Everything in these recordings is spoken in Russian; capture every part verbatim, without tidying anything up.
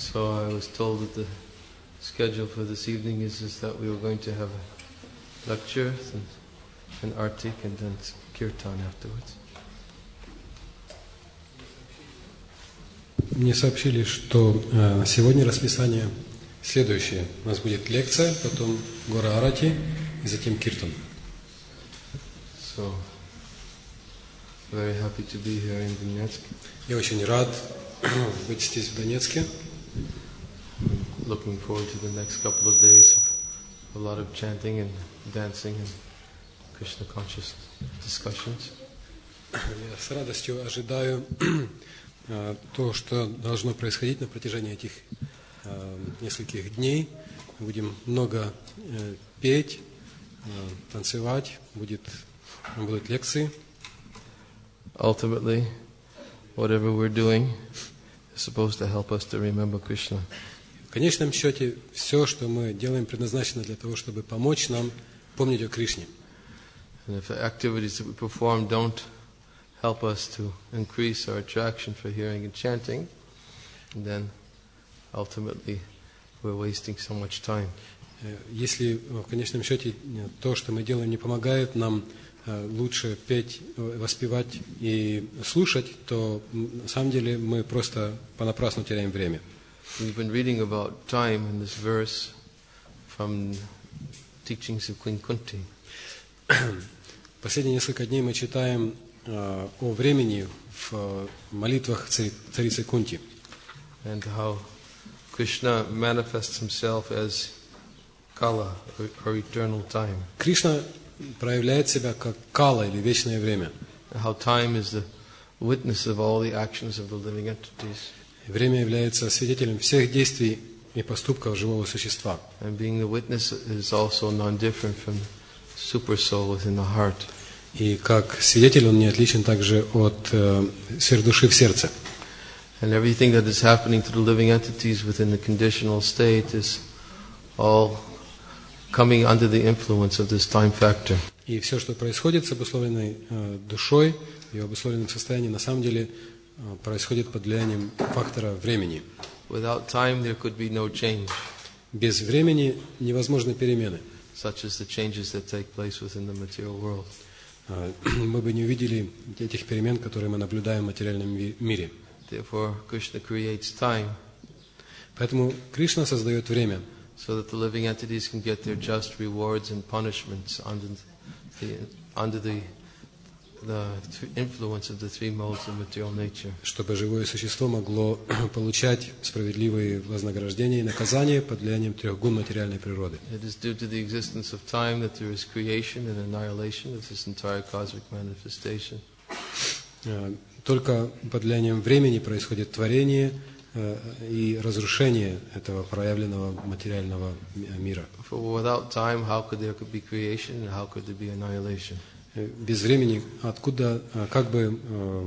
So I was told that the schedule for this evening is, is that we were going to have a lecture and an artik and then kirtan afterwards. Мне сообщили, что э, сегодня расписание следующее. У нас будет лекция, потом гора Арати и затем киртан. So, very happy to be here in Donetsk. Я очень рад быть здесь, в Донецке. Looking forward to the next couple of days of a lot of chanting and dancing and Krishna conscious discussions. Я с радостью ожидаю то, что должно происходить на протяжении этих нескольких дней. Мы будем много петь, танцевать, будет, будут лекции. Ultimately, whatever we're doing is supposed to help us to remember Krishna. В конечном счете, все, что мы делаем, предназначено для того, чтобы помочь нам помнить о Кришне. And if the activities that we perform don't help us to increase our attraction for hearing and chanting, then ultimately we're wasting so much time. Если в конечном счете то, что мы делаем, не помогает нам лучше петь, воспевать и слушать, то на самом деле мы просто понапрасну теряем время. We've been reading about time in this verse from teachings of Queen Kunti. Последние несколько дней мы читаем о времени в молитвах царицы Кунти. And how Krishna manifests himself as Kala, or, or eternal time. Кришна проявляет себя как Кала или вечное время. How time is the witness of all the actions of the living entities. Время является свидетелем всех действий и поступков живого существа. And being the witness is also non-different from super soul within the heart. И как свидетель он не отличен также от э, сверхдуши в сердце. And everything that is happening to the living entities within the conditional state is all coming under the influence of this time factor. И все, что происходит с обусловленной э, душой и обусловленным состоянием, на самом деле э, происходит под влиянием фактора времени. Without time there could be no change. Без времени невозможны перемены. Such as the changes that take place within the material world. Мы бы не увидели этих перемен, которые мы наблюдаем в материальном мире. Therefore, Krishna creates time. Поэтому Кришна создает время, so that the living entities can get their just rewards and punishments under the under the the influence of the three modes of material nature. Чтобы живое существо могло получать справедливые вознаграждения и наказания под влиянием трех гун материальной природы. It is due to the existence of time that there is creation and annihilation of this entire cosmic manifestation. Только под влиянием времени происходит творение и разрушение этого проявленного материального мира. For without time, how could there be creation and how could there be annihilation? Без времени откуда, как бы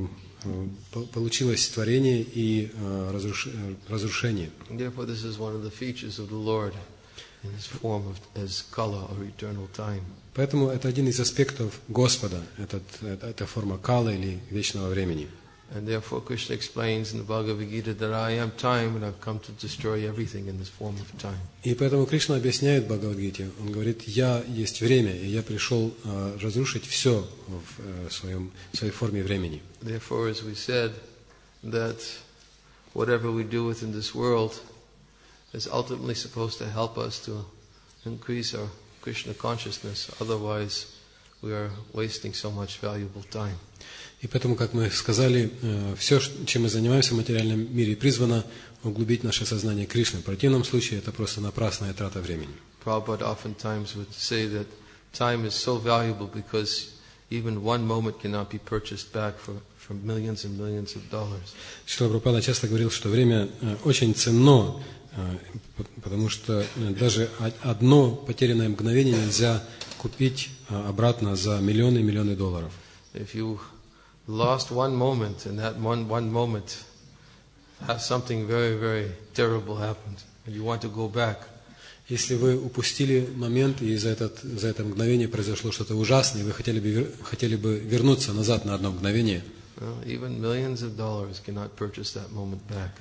получилось творение и разрушение. Therefore, this is one of the features of the Lord in His form of as Kala or eternal time. Поэтому это один из аспектов Господа, этот, эта форма Кала или вечного времени. And therefore, Krishna explains in the Bhagavad Gita that I am time and I've come to destroy everything in this form of time. И поэтому Кришна объясняет в Бхагавад-гите, он говорит, я есть время, и я пришел uh, разрушить все в uh, своем, своей форме времени. Therefore, as we said, that whatever we do within this world is ultimately supposed to help us to increase our Krishna consciousness. Otherwise, we are wasting so much valuable time. И поэтому, как мы сказали, все, чем мы занимаемся в материальном мире, призвано углубить наше сознание Кришны. В противном случае это просто напрасная трата времени. Prabhupada oftentimes would say that time is so valuable because even one moment cannot be purchased back for, for millions and millions of dollars. Шрила Прабхупада часто говорил, что время очень ценно, потому что даже одно потерянное мгновение нельзя купить обратно за миллионы и миллионы долларов. If you lost one moment, and that one one moment has something very, very terrible happened, and you want to go back. Если вы упустили момент, и за, этот, за это мгновение произошло что-то ужасное, и вы хотели бы, хотели бы вернуться назад на одно мгновение, Well, even millions of dollars cannot purchase that moment back.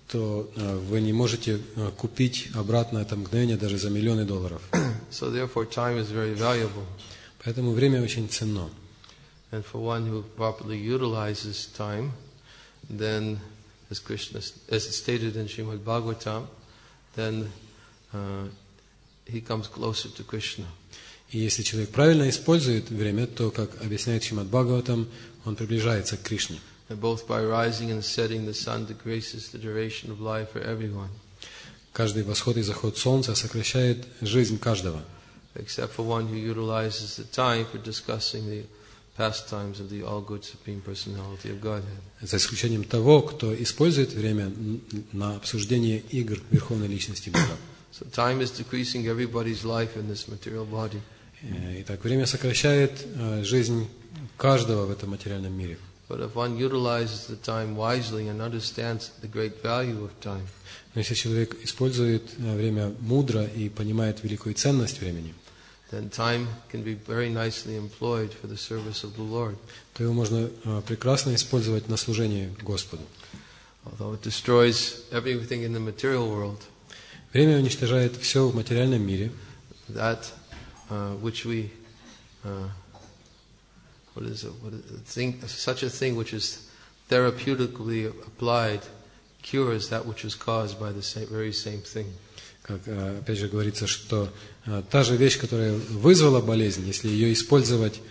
то вы не можете купить обратно это мгновение даже за миллионы долларов. So therefore time is very valuable. Поэтому время очень ценно. And for one who properly utilizes time, then, as Krishna, as it's stated in Srimad Bhagavatam, then uh, he comes closer to Krishna. И если человек правильно использует время, то, как объясняет Шримад Бхагаватам, он приближается к Кришне. And both by rising and setting the sun decreases the duration of life for everyone. Каждый восход и заход солнца сокращает жизнь каждого. Except for one who utilizes the time for discussing the pastimes of the all-good Supreme Personality of Godhead. За исключением того, кто использует время на обсуждение игр Верховной Личности Бога. So time is decreasing everybody's life in this material body. Итак, время сокращает жизнь каждого в этом материальном мире. But if one utilizes the time wisely and understands the great value of time, но если человек использует время мудро и понимает великую ценность времени, then time can be very nicely employed for the service of the Lord. То его можно прекрасно использовать на служение Господу. Although it destroys everything in the material world, время уничтожает все в материальном мире. That uh, which we uh, what is it? What is it? Thing, such a thing which is therapeutically applied cures that which is caused by the same, very same thing. Как опять же говорится, что та же вещь, которая вызвала болезнь, если ее использовать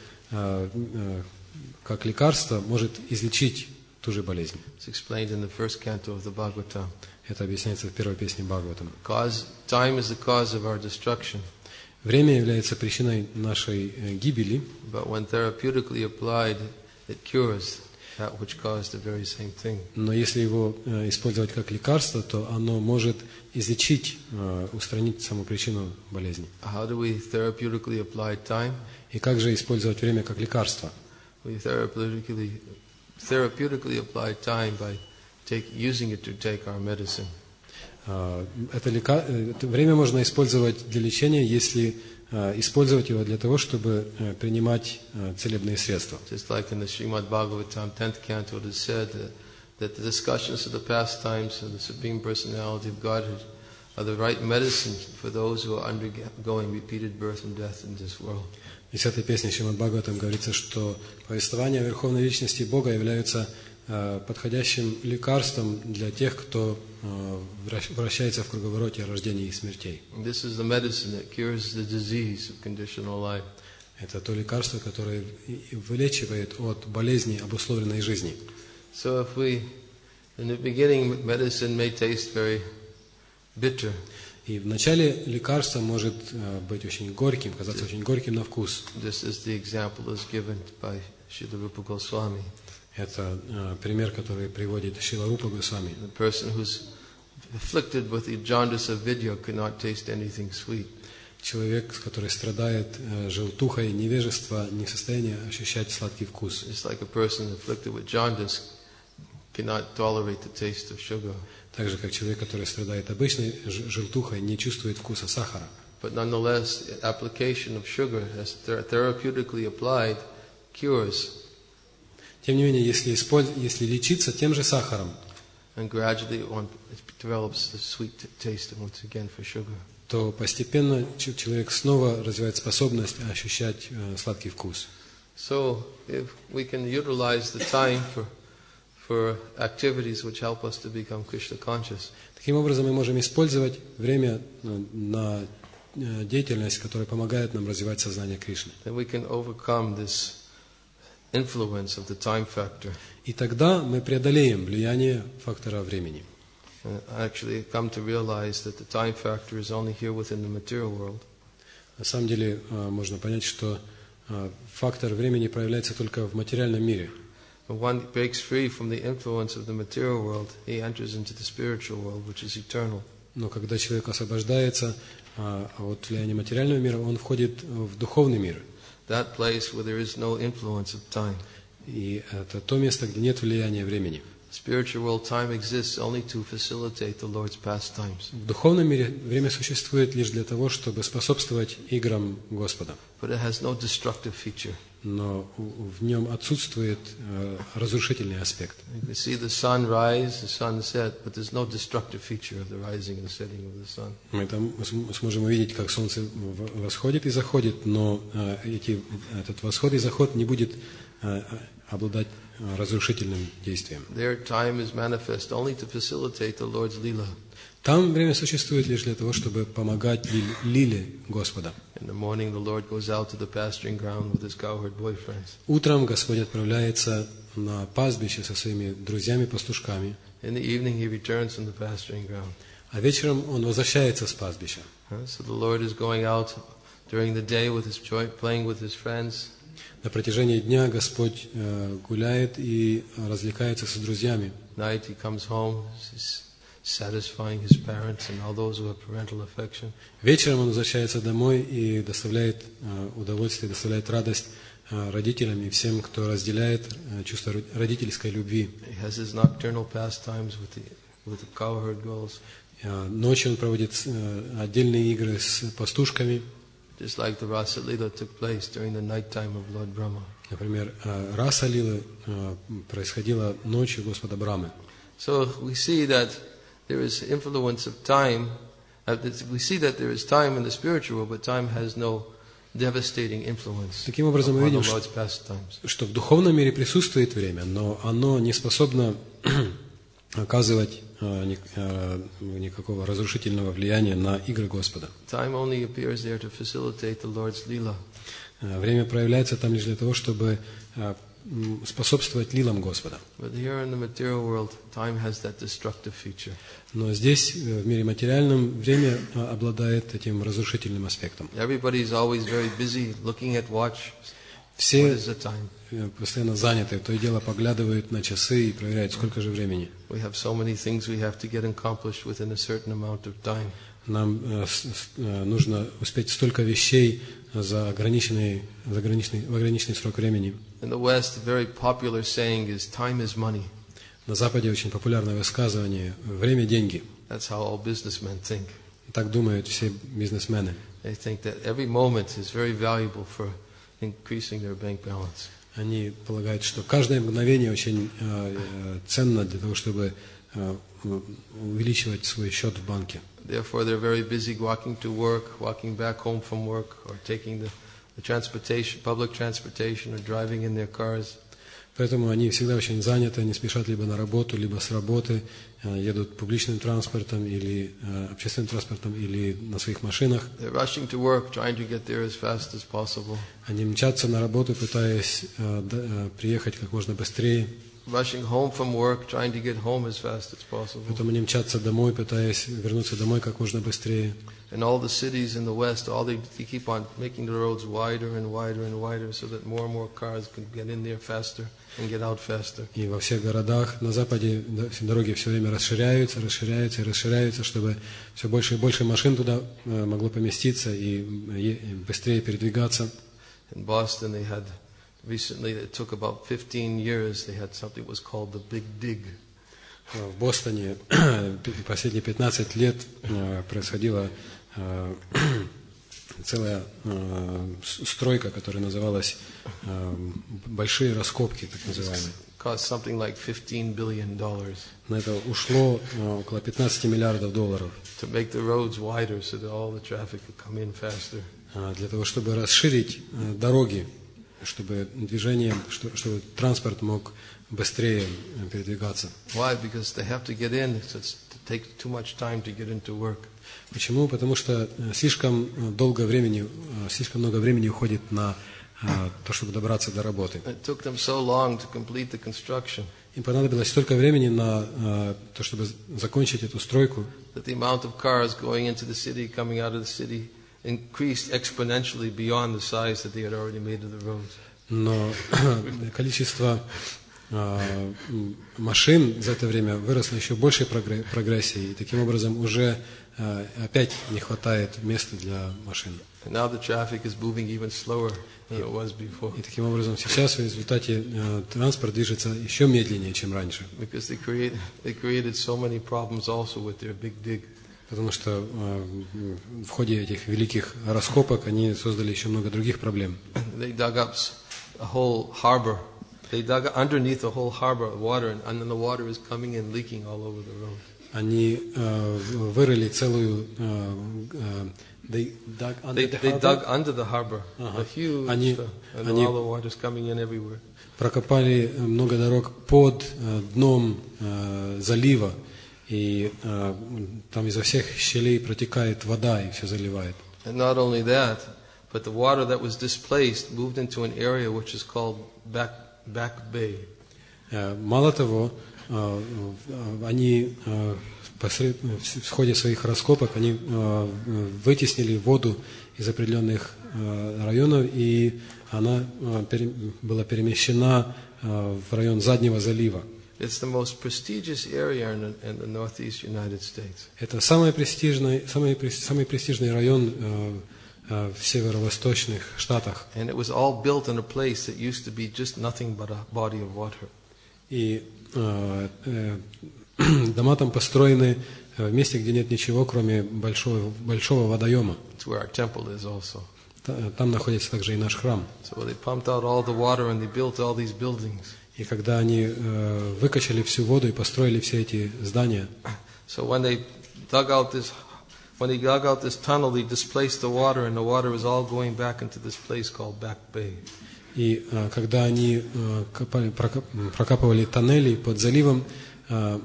как лекарство, может излечить ту же болезнь. It's explained in the first canto of the Bhagavatam. Это объясняется в первой песне Бхагаватам. Cause, time is the cause of our destruction. Время является причиной нашей гибели. But when therapeutically applied, it cures that which caused the very same thing. Но если его использовать как лекарство, то оно может излечить, устранить саму причину болезни. How do we therapeutically apply time? И как же использовать время как лекарство? We therapeutically, therapeutically apply time by take, using it to take our medicine. Это, лека... это время можно использовать для лечения, если использовать его для того, чтобы принимать целебные средства. Just like in the Srimad Bhagavatam tenth canto, it is said that, that the discussions of the pastimes of the Supreme Personality of Godhead are the right medicine for those who are undergoing repeated birth and death in this world. В десятой песне Шримад Бхагаватам говорится, что повествования Верховной Личности Бога являются подходящим лекарством для тех, кто вращается в круговороте рождений и смертей. This is the medicine that cures the disease of conditional life. Это то лекарство, которое вылечивает от болезней обусловленной жизни. So if we, in the beginning, medicine may taste very bitter. И в начале лекарство может быть очень горьким, казаться очень горьким на вкус. Just as the example is given by Srila Rupa Goswami. Это uh, пример, который приводит Шрила Рупа Госвами. The person who's afflicted with the jaundice of vidya cannot taste anything sweet. Человек, который страдает uh, желтухой невежества, не в состоянии ощущать сладкий вкус. Just like a person afflicted with jaundice cannot tolerate the taste of sugar. Так же, как человек, который страдает обычной желтухой, не чувствует вкуса сахара. But nonetheless, application of sugar, as therapeutically applied, cures. Тем не менее, если, использ... если лечиться тем же сахаром, and gradually one develops the sweet taste once again for sugar. То постепенно человек снова развивает способность ощущать э, сладкий вкус. So, if we can utilize the time for for activities which help us to become Krishna conscious. Таким образом, мы можем использовать время на деятельность, которая помогает нам развивать сознание Кришны. Then we can overcome this influence of the time factor. И тогда мы преодолеем влияние фактора времени. And actually come to realize that the time factor is only here within the material world. На самом деле можно понять, что фактор времени проявляется только в материальном мире. When one breaks free from the influence of the material world, he enters into the spiritual world, which is eternal. Но когда человек освобождается от влияния материального мира, он входит в духовный мир. That place where there is no influence of time. И это то место, где нет влияния времени. Spiritual world, time exists only to facilitate the Lord's pastimes. В духовном мире время существует лишь для того, чтобы способствовать играм Господа. But it has no destructive feature. но в нем отсутствует разрушительный аспект. You can see the sun rise, the sun set, but there's no destructive feature of the rising and setting of the sun. Мы там сможем увидеть, как солнце восходит и заходит, но эти, этот восход и заход не будет обладать разрушительным действием. Their time is manifest only to facilitate the Lord's lila. Там время существует лишь для того, чтобы помогать ли, лиле Господа. In the morning, the Lord goes out to the pasturing ground with his cowherd boyfriends. Утром Господь отправляется на пастбище со своими друзьями-пастушками, In the evening, he returns from the pasturing ground. а вечером он возвращается с пастбища. Uh, So the Lord is going out during the day with his joy, playing with his friends. На протяжении дня Господь э, гуляет и развлекается с друзьями. Night, he comes home, he's satisfying his parents and all those who have parental affection. Вечером он возвращается домой и доставляет э, удовольствие, доставляет радость э, родителям и всем, кто разделяет э, чувство родительской любви. He has his nocturnal pastimes with the, with the cowherd girls. Э, Ночью он проводит э, отдельные игры с пастушками. Just like the Rasa Lila took place during the nighttime of Lord Brahma. Например, э, Раса Лилы э, происходила ночью Господа Брамы. So we see that there is influence of time. uh, that We see that there is time in the spiritual, but time has no devastating influence Таким образом, мы upon видим, the что, Lord's pastimes. что в духовном мире присутствует время, но оно не способно оказывать э, ни- э, никакого разрушительного влияния на игры Господа. Time only appears there to facilitate the Lord's lila. Э, Время проявляется там лишь для того, чтобы э, м, способствовать лилам Господа. But here in the material world, time has that destructive feature. Но здесь, э, в мире материальном, время э, обладает этим разрушительным аспектом. Everybody is always very busy looking at watch. What Все is the time? э, постоянно заняты, то и дело поглядывают на часы и проверяют, сколько же времени. We have so many things we have to get accomplished within a certain amount of time. Нам э, с- с- э, нужно успеть столько вещей за ограниченный, за ограниченный, в ограниченный срок времени. In the West, a very popular saying is time is money. На Западе очень популярное высказывание «время – деньги». That's how all businessmen think. Так думают все бизнесмены. They think that every moment is very valuable for increasing their bank balance. Они полагают, что каждое мгновение очень э, э, ценно для того, чтобы э, увеличивать свой счет в банке. Therefore, they're very busy walking to work, walking back home from work, or taking the, the transportation, public transportation, or driving in their cars. Поэтому они всегда очень заняты, они спешат либо на работу, либо с работы, э, едут публичным транспортом или э, общественным транспортом, или на своих машинах. They're rushing to work, trying to get there as fast as possible. Они мчатся на работу, пытаясь э, д- э, приехать как можно быстрее. Rushing home from work, trying to get home as fast as possible. Потом они мчатся домой, пытаясь вернуться домой как можно быстрее. In all the cities in the West, all they, they keep on making the roads wider and wider and wider so that more and more cars can get in there faster and get out faster. И во всех городах на Западе да, все дороги все время расширяются, расширяются и расширяются, чтобы все больше и больше машин туда э, могло поместиться и, э, и быстрее передвигаться. In Boston, they had recently, it took about fifteen years, they had something that was called the Big Dig. В Бостоне последние пятнадцать лет э, происходила э, целая э, с- стройка, которая называлась э, «Большие раскопки», так называемые. Cost something like fifteen billion dollars На это ушло э, около пятнадцать миллиардов долларов to make the roads wider so that all the traffic could come in faster. э, для того, чтобы расширить э, дороги, чтобы движение, что- чтобы транспорт мог быстрее э, передвигаться. Why? Because they have to get in. So it's, it takes too much time to get into work. Почему? Потому что э, слишком э, долгое времени, э, слишком много времени уходит на э, то, чтобы добраться до работы. It took them so long to complete the construction Им понадобилось столько времени на э, то, чтобы закончить эту стройку, that the amount of cars going into the city, coming out of the city, increased exponentially beyond the size that they had already made of the roads. но количество э, м, машин за это время выросло еще большей прогре- прогрессией, и таким образом уже э, опять не хватает места для машин. And now the traffic is moving even slower than it was before И таким образом сейчас в результате э, транспорт движется еще медленнее, чем раньше, because they create they created so many problems also with their big dig. потому что э, в ходе этих великих раскопок они создали еще много других проблем. They dug up s- a whole harbor. They dug underneath a whole harbor of water, and, and then the water is coming in, leaking all over the road. Они э, вырыли целую... Э, э, they dug under They, the they harbor. dug under the harbor, Ага. a huge, Они, uh, and они all the water's coming in everywhere. прокопали много дорог под э, дном э, залива, и э, там изо всех щелей протекает вода и все заливает. And not only that, but the water that was displaced moved into an area which is called Back, Back Bay. Э, мало того, э, э, они э, посред, в ходе своих раскопок они э, вытеснили воду из определенных э, районов, и она э, пере, была перемещена э, в район заднего залива. It's the most prestigious area in the, in the northeast United States. Это самый престижный, самый, самый престижный район э, э, в северо-восточных штатах. And it was all built in a place that used to be just nothing but a body of water. И э, э, дома там построены в месте, где нет ничего, кроме большого, большого водоема. It's where our temple is also. Та- Там находится также и наш храм. So they pumped out all the water and they built all these buildings. И когда они э, выкачали всю воду и построили все эти здания, So when they dug out this, when they dug out this tunnel, they displaced the water, and the water was all going back into this place called Back Bay. и э, когда они э, копали, прокоп- прокапывали тоннели под заливом, э,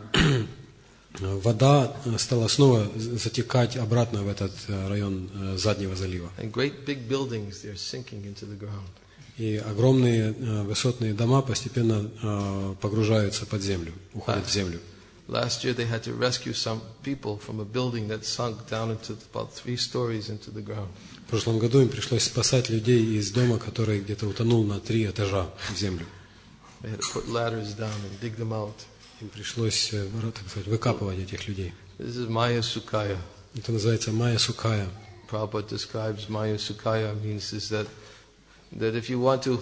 вода стала снова затекать обратно в этот э, район э, заднего залива. And great big buildings, they're sinking into the ground. И огромные э, высотные дома постепенно э, погружаются под землю, уходят в землю. Last year they had to rescue some people from a building that sunk down into about three stories into the ground. В прошлом году им пришлось спасать людей из дома, который где-то утонул на три этажа в землю. They had to put ladders down and dig them out. Им пришлось, э, так сказать, выкапывать этих людей. This is Maya Sukhaya. Это называется Майя Сукая. Prabhupada describes Maya Sukhaya means is that that if you want to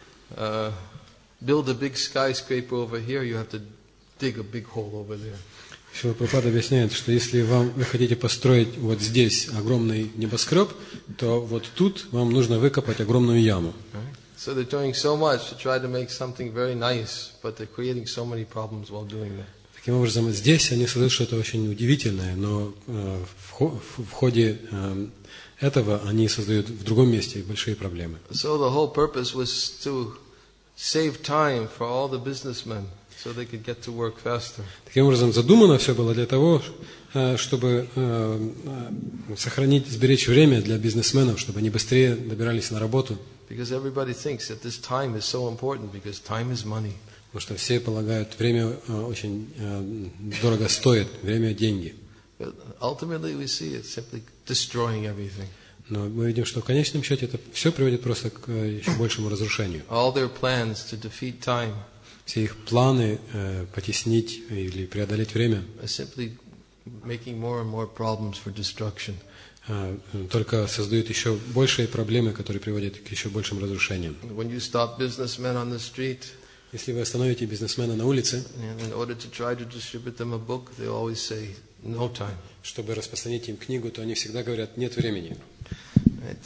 uh, build a big skyscraper over here, you have to dig a big hole over there. Шрила Прабхупада объясняет, что если вам, вы хотите построить вот здесь огромный небоскреб, то вот тут вам нужно выкопать огромную яму. Right? So they're doing so much to try to make something very nice, but they're creating so many problems while doing that. Таким образом, здесь они создают что-то очень удивительное, но э, в, хо- в ходе э, этого они создают в другом месте большие проблемы. So the whole purpose was to save time for all the businessmen, so they could get to work faster. Таким образом, задумано все было для того, э, чтобы э, э, сохранить, сберечь время для бизнесменов, чтобы они быстрее добирались на работу. Because everybody thinks that this time is so important, because time is money. Потому что все полагают, время э, очень э, дорого стоит, время – деньги. But ultimately we see it simply destroying everything. Но мы видим, что в конечном счете это все приводит просто к э, еще большему разрушению. All their plans to defeat time Все их планы э, потеснить или преодолеть время are simply making more and more problems for destruction. э, только создают еще большие проблемы, которые приводят к еще большим разрушениям. When you stop businessmen on the street, Если вы остановите бизнесмена на улице, and in order to try to distribute them a book, they always say, no time. чтобы распространить им книгу, то они всегда говорят, нет времени. Right?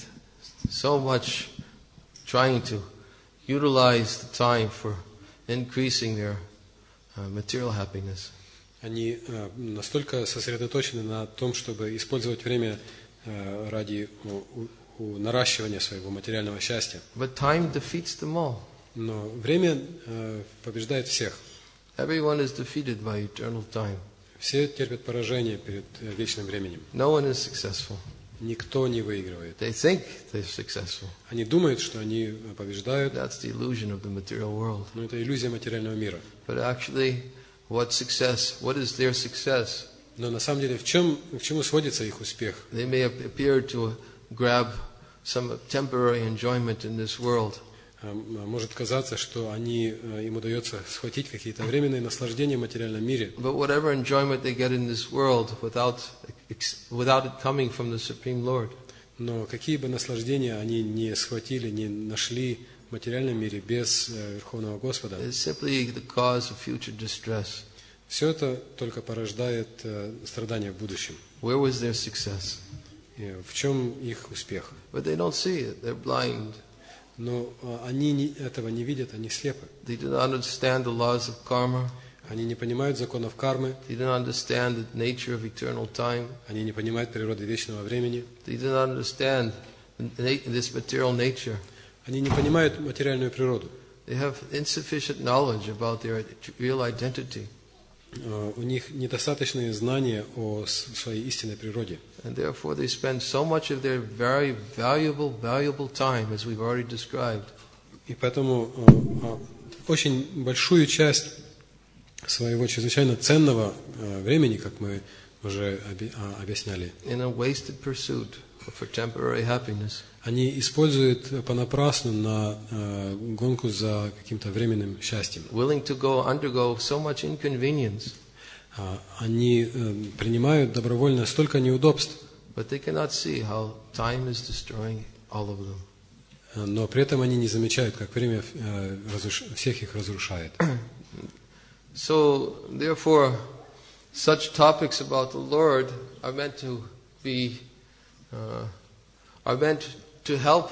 So much trying to utilize the time for increasing their uh, material happiness. Они э, настолько сосредоточены на том, чтобы использовать время э, ради у- у- у наращивания своего материального счастья. But time defeats them all. Но время э, побеждает всех. Everyone is defeated by eternal time. Все терпят поражение перед э, вечным временем. No one is successful. Никто не выигрывает. They think they're successful. Они думают, что они э, побеждают, That's the illusion of the material world. но это иллюзия материального мира. But actually, what success, what is their success? Но на самом деле, в чем, к чему сводится их успех? They may appear to grab some temporary enjoyment in this world, А, Может казаться, что они, э, им удается схватить какие-то временные наслаждения в материальном мире, but whatever enjoyment they get in this world without, ex- without it coming from the Supreme Lord, но какие бы наслаждения они не схватили, не нашли в материальном мире без э, Верховного Господа, is simply the cause of future distress. все это только порождает э, страдания в будущем. Where was their success? И в чем их успех? But they don't see it. They're blind. Но а, они не, этого не видят, они слепы. They do not understand the laws of karma. Они не понимают законов кармы, They do not understand the nature of eternal time. они не понимают природы вечного времени, They do not understand this material nature. они не понимают материальную природу. They have insufficient knowledge about their real identity. А, У них недостаточные знания о с- своей истинной природе. And therefore they spend so much of their very valuable, valuable time, as we've already described, И поэтому а, а, очень большую часть своего чрезвычайно ценного а, времени, как мы уже оби- а, объясняли, in a wasted pursuit for temporary happiness. они используют понапрасну на а, гонку за каким-то временным счастьем. Willing to go undergo so much inconvenience, А, Они э, принимают добровольно столько неудобств, but they cannot see how time is destroying all of them. э, но при этом они не замечают, как время э, разруш- всех их разрушает. So, therefore, such topics about the Lord are meant to be, uh, are meant to help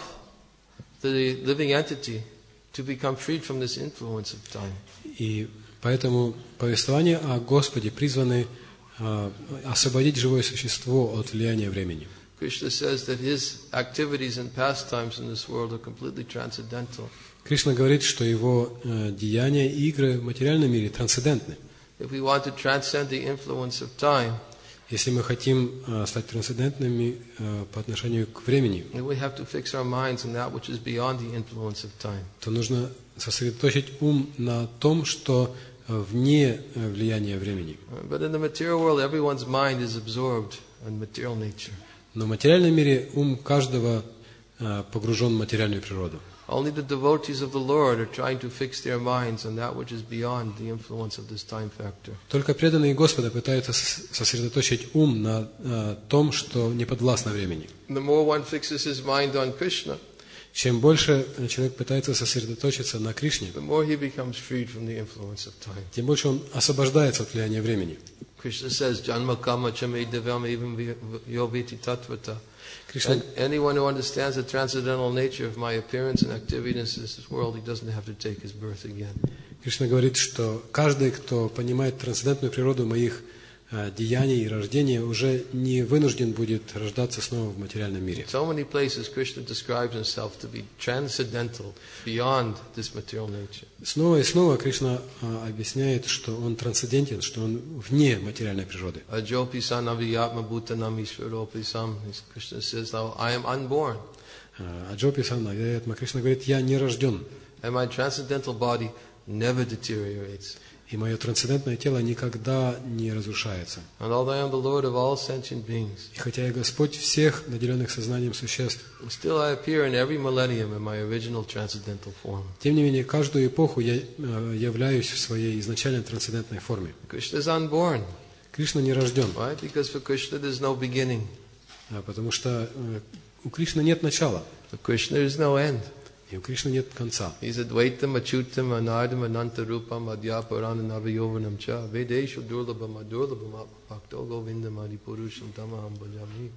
the living entity to become freed from this influence of time. И поэтому повествования о Господе призваны э, освободить живое существо от влияния времени. Krishna says that his activities and pastimes in this world are completely transcendental. Кришна говорит, что его э, деяния и игры в материальном мире трансцендентны. If we want to transcend the influence of time, Если мы хотим э, стать трансцендентными э, по отношению к времени, then we have to fix our minds on that which is beyond the influence of time. то нужно сосредоточить ум на том, что э, вне э, влияния времени. Uh, But in the material world, everyone's mind is absorbed in material nature. Но в материальном мире ум каждого э, погружен в материальную природу. Only the devotees of the Lord are trying to fix their minds on that which is beyond the influence of this time factor. Только преданные Господа пытаются сос- сосредоточить ум на э, том, что не подвластно времени. The more one fixes his mind on Krishna, Чем больше э, человек пытается сосредоточиться на Кришне, the more he becomes freed from the influence of time. тем больше он освобождается от влияния времени. Krishna says, Janma kama chame devam evam yoviti tattvata. Кришна, And anyone who understands the transcendental nature of my appearance and activities in this world, he doesn't have to take his birth again. Кришна говорит, что каждый, кто понимает трансцендентную природу моих э, деяний и рождения, уже не вынужден будет рождаться снова в материальном мире. In so many places, Krishna describes himself to be transcendental, beyond this material nature. Снова и снова Кришна э, объясняет, что он трансцендентен, что он вне материальной природы. Ajopi san aviyatma bhutanam ishvaropi sam. Krishna says, now I am unborn, Э, Аджопи Санна, Кришна говорит, я не рожден, and my transcendental body never deteriorates. и мое трансцендентное тело никогда не разрушается. And although I am the Lord of all sentient beings, И хотя я Господь всех наделенных сознанием существ, still I appear in every millennium in my original transcendental form. тем не менее, каждую эпоху я э, являюсь в своей изначальной трансцендентной форме. Krishna is unborn. Кришна не рожден, Why? Because for Krishna there's no beginning. а, потому что э, у Кришны нет начала, For Krishna there's no end. и у Кришны нет конца. He's Advaitam, Achyutam, Anardam, Anantarupam, Adhyaparanam, Avayovanam cha, Vedeshu Durlabham, Adurlabham, Bhakto Govindam, Adipurusham, Tamaham Bhajami.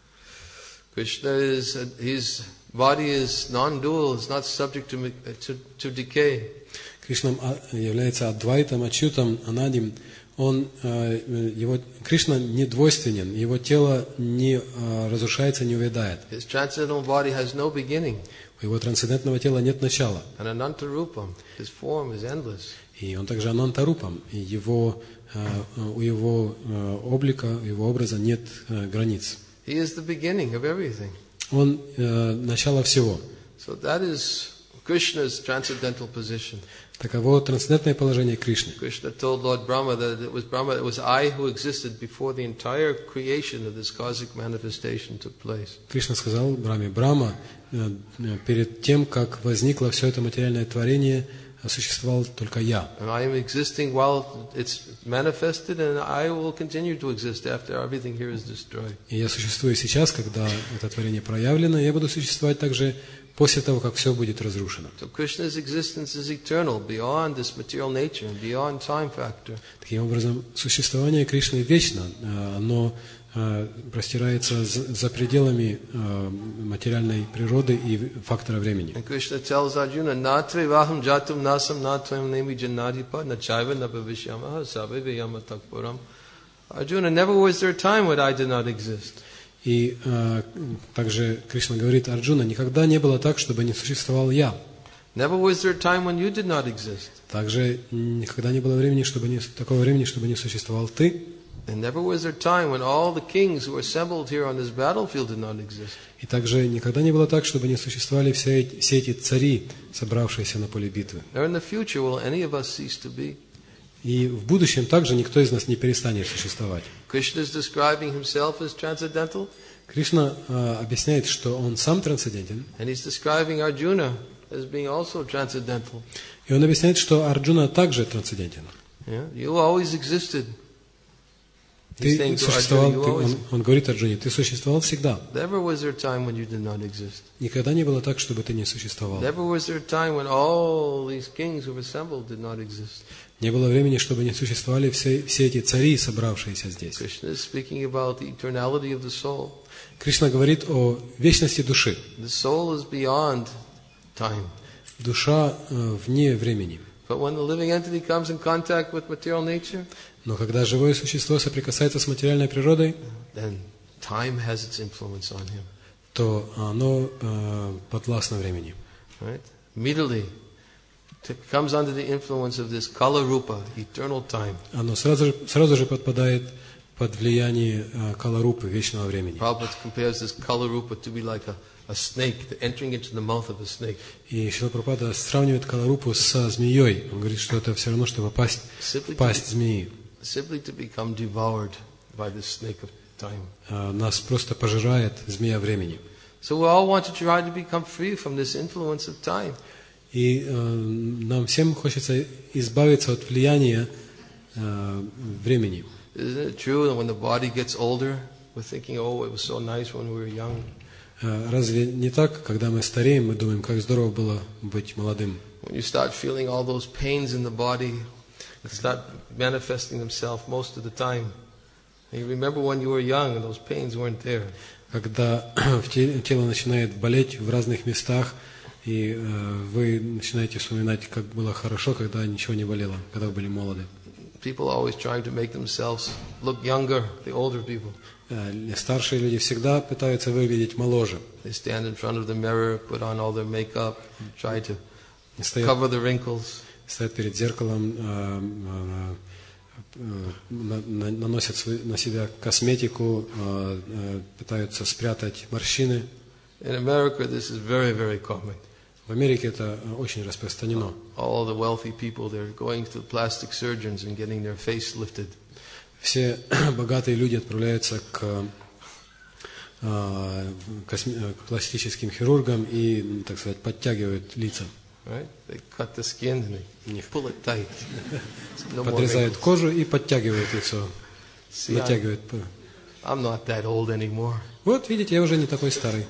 Krishna is, his body is non-dual, it's not subject to, to, to decay. Кришна а, является Адвайтом, Ачютом, Анадим. Он, э, его, Кришна не двойственен, его тело не э, разрушается, не увядает. His transcendental body has no beginning. У его трансцендентного тела нет начала. And Anantarupam, his form is endless. И он также Анантарупам, и его, э, у его э, облика, у его образа нет э, границ. He is the beginning of everything. Он э, начало всего. So that is Krishna's transcendental position. Таково трансцендентное положение Кришны. Krishna told Lord Brahma that it was Brahma, it was I who existed before the entire creation of this cosmic manifestation took place. Кришна сказал Брахме, Брахма, э, э, перед тем, как возникло все это материальное творение, существовал только я. And I am existing while it's manifested, and I will continue to exist after everything here is destroyed. И я существую сейчас, когда это творение проявлено, и я буду существовать также после того, как все будет разрушено. So Krishna's existence is eternal, beyond this material nature, and beyond time factor. Таким образом, существование Кришны вечно, оно простирается за пределами материальной природы и фактора времени. And Krishna tells Arjuna, "Natve vaham jatum nasam natvam nemi janadipa nachaiva nabhavishyamaha sabhivayama takpuram." Arjuna, never was there a time when I did not exist. И а, также Кришна говорит: Арджуна, никогда не было так, чтобы не существовал я. Never was there a time when you did not exist. Также никогда не было времени, чтобы не, такого времени, чтобы не существовал ты. And never was there a time when all the kings who were assembled here on this battlefield did not exist. И также никогда не было так, чтобы не существовали все эти, все эти цари, собравшиеся на поле битвы. Nor in the future will any of us cease to be. И в будущем также никто из нас не перестанет существовать. Krishna is describing himself as transcendental. Кришна а, объясняет, что он сам трансцендентен. And he's describing Arjuna as being also transcendental. И он объясняет, что Арджуна также трансцендентен. Yeah? You always existed. He's Ты saying to существовал, Arjuna, you ты, always, он, он говорит Арджуне, ты существовал всегда. never was there a time when you did not exist. Никогда не было так, чтобы ты не существовал. Never was there a time when all these kings who were assembled did not exist. Не было времени, чтобы не существовали все, все эти цари, собравшиеся здесь. Krishna is speaking about the eternality of the soul. Кришна говорит о вечности души. The soul is beyond time. Душа э, вне времени. But when the living entity comes in contact with material nature, Но когда живое существо соприкасается с материальной природой, then time has its influence on him. то оно э, подвластно времени. Right? Immediately, it comes under the influence of this kala rupa, eternal time. Оно сразу же, сразу же подпадает под влияние э, каларупы, вечного времени. Prabhupada compares this kala rupa to be like a, a snake entering into the mouth of a snake. И Шрила Прабхупада сравнивает каларупу со змеей. Он говорит, что это все равно, что попасть в пасть змеи. Simply to become devoured by the snake of time. Э, нас просто пожирает змея времени. So we all want to try to become free from this influence of time. И э, нам всем хочется избавиться от влияния э, времени. Isn't it true that when the body gets older, we're thinking, oh, it was so nice when we were young. Э, разве не так, когда мы стареем, мы думаем, как здорово было быть молодым? When you start feeling all those pains in the body, they start manifesting themselves most of the time. And you remember when you were young and those pains weren't there. Когда в теле, тело начинает болеть в разных местах, и э, вы начинаете вспоминать, как было хорошо, когда ничего не болело, когда вы были молоды. People are always trying to make themselves look younger, the older people. Э, старшие люди всегда пытаются выглядеть моложе. They stand in front of the mirror, put on all their makeup, try to Стоят, cover the wrinkles. стоят перед зеркалом, э, э, э, на- на- наносят свой- на себя косметику, э, э, пытаются спрятать морщины. In America, this is very, very common. В Америке это э, очень распространено. All the wealthy people, they're going to plastic surgeons and getting their face lifted. Все богатые люди отправляются к, э, косме- к пластическим хирургам и, так сказать, подтягивают лица. Right? They cut the skin and they pull it tight. No more Подрезают wrinkles. кожу и подтягивают лицо. See, I'm, Натягивают. I'm not that old anymore. Вот, видите, я уже не такой старый.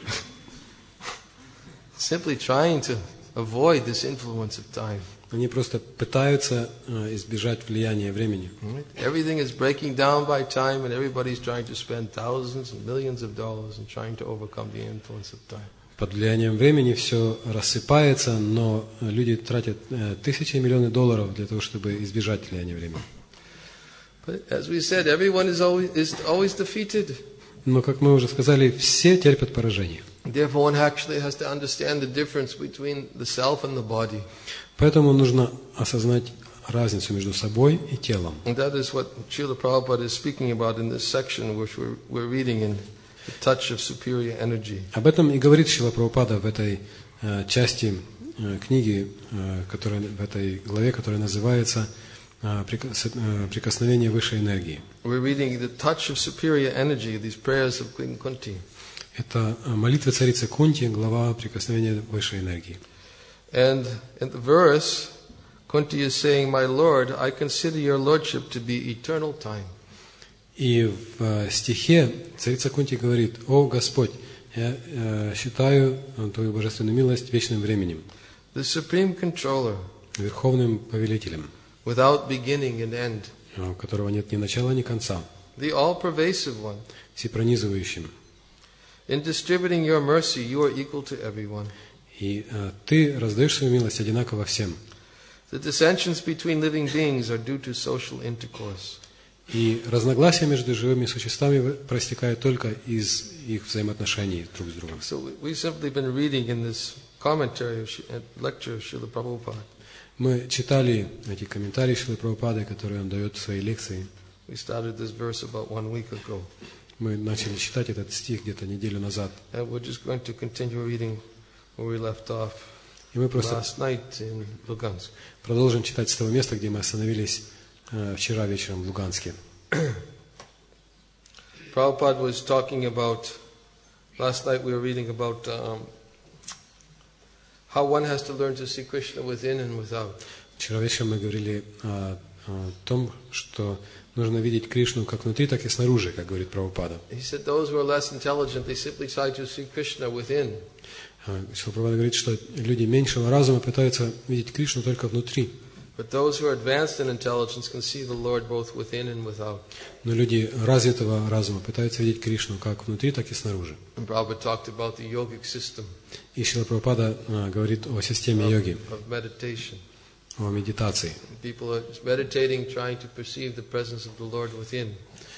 Simply trying to avoid this influence of time. Они просто пытаются э, избежать влияния времени. Right? Everything is breaking down by time, and everybody's trying to spend thousands and millions of dollars and trying to overcome the influence of time. Под влиянием времени все рассыпается, но люди тратят э, тысячи и миллионы долларов для того, чтобы избежать влияния времени. But as we said, everyone is always, is always defeated. Но, как мы уже сказали, все терпят поражение. Therefore, one actually has to understand the difference between the self and the body. Поэтому нужно осознать разницу между собой и телом. And that is what Srila Prabhupada is speaking about in this section which we're, we're reading in The Touch of Superior Energy. Об этом и говорит Шрила Прабхупада в этой э, части э, книги, э, которая, в этой главе, которая называется э, прикос- э, «Прикосновение высшей энергии». We're reading The Touch of Superior Energy, these prayers of Queen Kunti. Это э, молитва царицы Кунти, глава «Прикосновение высшей энергии». And in the verse, Kunti is saying, "My Lord, I consider your lordship to be eternal time." И в э, стихе царица Кунти говорит: «О Господь, Я э, считаю Твою божественную милость вечным временем, the supreme controller, верховным повелителем, without beginning and end, у которого нет ни начала, ни конца, the all-pervasive one. всепронизывающим. In distributing your mercy, you are equal to everyone. И э, Ты раздаешь свою милость одинаково всем. The dissensions between living beings are due to social intercourse. И разногласия между живыми существами проистекают только из их взаимоотношений друг с другом. So we- we've simply been reading in this commentary of Sh- uh, lecture of Srila Prabhupada. Мы читали эти комментарии Шрилы Прабхупады, которые он дает в своей лекции. We started this verse about one week ago. Мы начали читать этот стих где-то неделю назад. And we're just going to continue reading where we left off И мы просто last night in Lugansk. продолжим читать с того места, где мы остановились э, вчера вечером в Луганске. Prabhupada was talking about, last night we were reading about um, how one has to learn to see Krishna within and without. Вчера вечером мы говорили о, о том, что нужно видеть Кришну как внутри, так и снаружи, как говорит Прабхупада. He said those who are less intelligent, they simply try to see Krishna within. Э, Шрила Прабхупада говорит, что люди меньшего разума пытаются видеть Кришну только внутри. But those who are advanced in intelligence can see the Lord both within and without. Но люди развитого разума пытаются видеть Кришну как внутри, так и снаружи. And Prabhupada talked about the yogic system И Шрила Прабхупада э, говорит о системе of, йоги, of meditation. о медитации. People are meditating, trying to perceive the presence of the Lord within.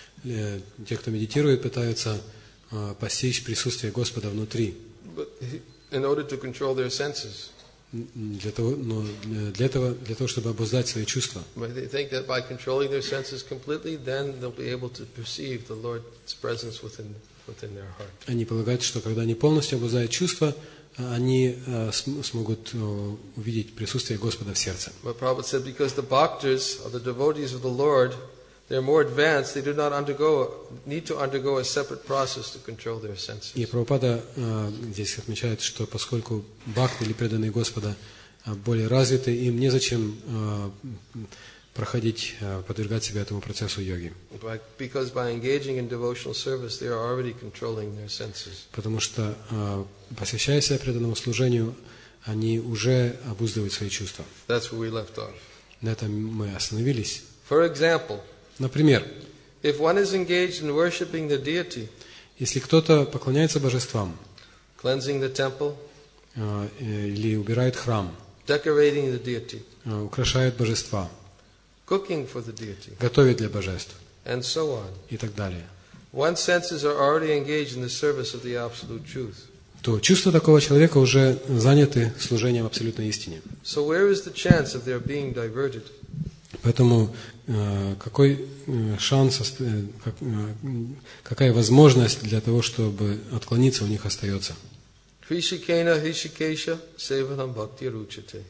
Э, Те, кто медитирует, пытаются э, постичь присутствие Господа внутри. But in order to control their senses, М, Для того, но для этого, для того, чтобы обуздать свои чувства. but they think that by controlling their senses completely, then they'll be able to perceive the Lord's presence within within their heart. Они полагают, что когда они полностью обуздают чувства, э, они э, см- смогут э, увидеть присутствие Господа в сердце. But Prabhupada said because the bhaktas, or the devotees of the Lord, they're more advanced, they do not undergo need to undergo a separate process to control their senses. И Прабхупада э, здесь отмечает, что поскольку бхакты или преданные Господа э, более развиты, им незачем э, проходить, э, подвергать себя этому процессу йоги. By- Because by engaging in devotional service, they are already controlling their senses. Потому что, э, посвящая себя преданному служению, они уже обуздывают свои чувства. That's where we left off. На этом мы остановились. For example, Например, if one is engaged in worshiping the deity, если кто-то поклоняется божествам cleansing the temple, э, или убирает храм, decorating the deity, э, украшает божества, cooking for the deity, готовит для божеств and so on, и так далее, one's senses are already engaged in the service of the absolute truth. то чувства такого человека уже заняты служением абсолютной истине. So where is the chance of their being diverted? Поэтому э, какой э, шанс, ост- э, как- э, какая возможность для того, чтобы отклониться у них остается? Hrishikena Hrishikesha Sevanam Bhakti Ruchate.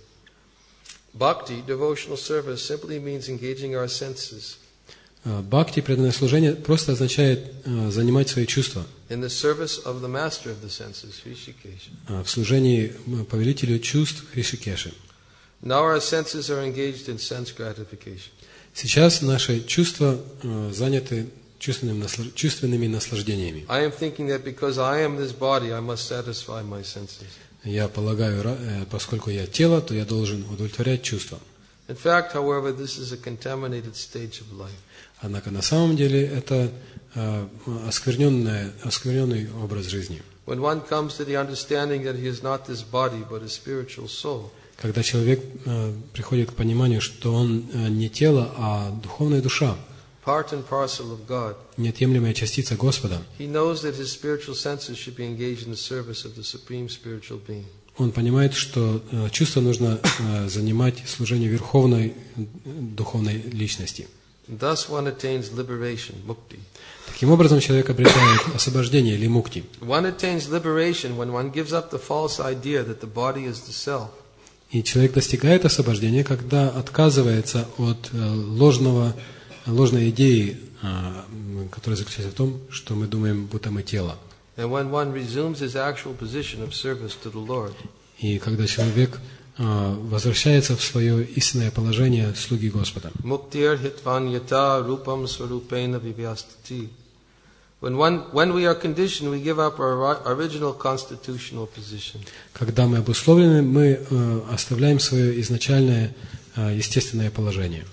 Bhakti, devotional service, simply means engaging our senses Э, Бхакти, преданное служение, просто означает э, занимать свои чувства in the service of the master of the senses, Hrishikesha. э, в служении э, повелителю чувств Хришикеши. Now our senses are engaged in sense gratification. Сейчас наши чувства э, заняты чувственным наслаж- чувственными наслаждениями. I am thinking that because I am this body, I must satisfy my senses. Я полагаю, ра- э, поскольку я тело, то я должен удовлетворять чувства. In fact, however, this is a contaminated stage of life. Однако на самом деле это э, оскверненное- оскверненный образ жизни. When one comes to the understanding that he is not this body, but a spiritual soul, Когда человек э, приходит к пониманию, что он э, не тело, а духовная душа, part and parcel of God, неотъемлемая частица Господа, he knows that his spiritual senses should be engaged in the service of the Supreme Spiritual Being. он понимает, что э, чувство нужно э, занимать служение верховной э, духовной личности. And thus one attains liberation, mukti. Таким образом, человек обретает освобождение или мукти. One attains liberation when one gives up the false idea that the body is the self. И человек достигает освобождения, когда отказывается от э, ложного, ложной идеи, э, которая заключается в том, что мы думаем, будто мы тело. And when one resumes his actual position of service to the Lord, И когда человек э, возвращается в свое истинное положение слуги Господа. muktir hitvan yata rupam swarupena vivyastati. When, one, when we are conditioned, we give up our original constitutional position. Когда мы обусловлены, мы э, оставляем свое изначальное э, естественное положение.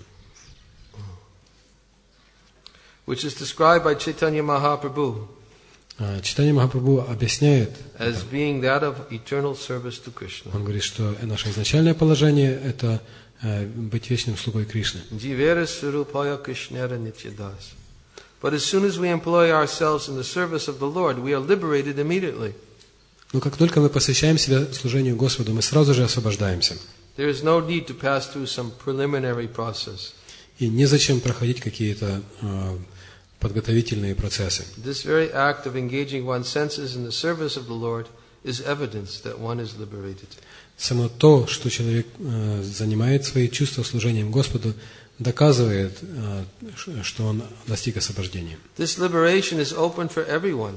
Which is described by Chaitanya Mahaprabhu. Чайтанья Махапрабху объясняет, as being that of eternal service to Krishna. Он говорит, что наше изначальное положение – это э, быть вечным слугой Кришны. Jivera Surupaya Krishnera Nityadas. But as soon as we employ ourselves in the service of the Lord, we are liberated immediately. Но как только мы посвящаем себя служению Господу, мы сразу же освобождаемся. There is no need to pass through some preliminary process. И незачем проходить какие-то э, подготовительные процессы. This very act of engaging one's senses in the service of the Lord is evidence that one is liberated. Само то, что человек э, занимает свои чувства служением Господу, доказывает, э, что он достиг освобождения. This liberation is open for everyone.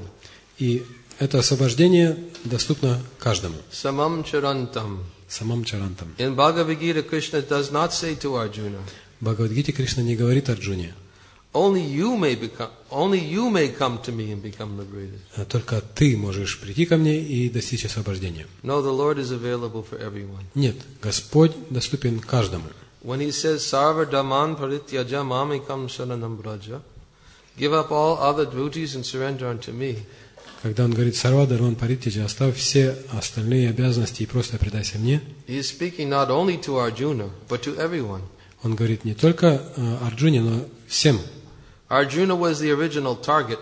И это освобождение доступно каждому. Samam charantam. Самам чарантам. In Bhagavad Gita, Krishna does not say to Arjuna, В Бхагавад-гите Кришна не говорит Арджуне, Only you may become, only you may come to me and become liberated. только ты можешь прийти ко мне и достичь освобождения. No, the Lord is available for everyone. Нет, Господь доступен каждому. When He says, "Sarva dhaman parityaja mamikam saranam braja," give up all other duties and surrender unto me. Когда Он говорит «Сарва дарван паритяджа», оставь все остальные обязанности и просто предайся мне, He is speaking not only to Arjuna, but to everyone. Он говорит не только Арджуне, но всем. Arjuna was the original target.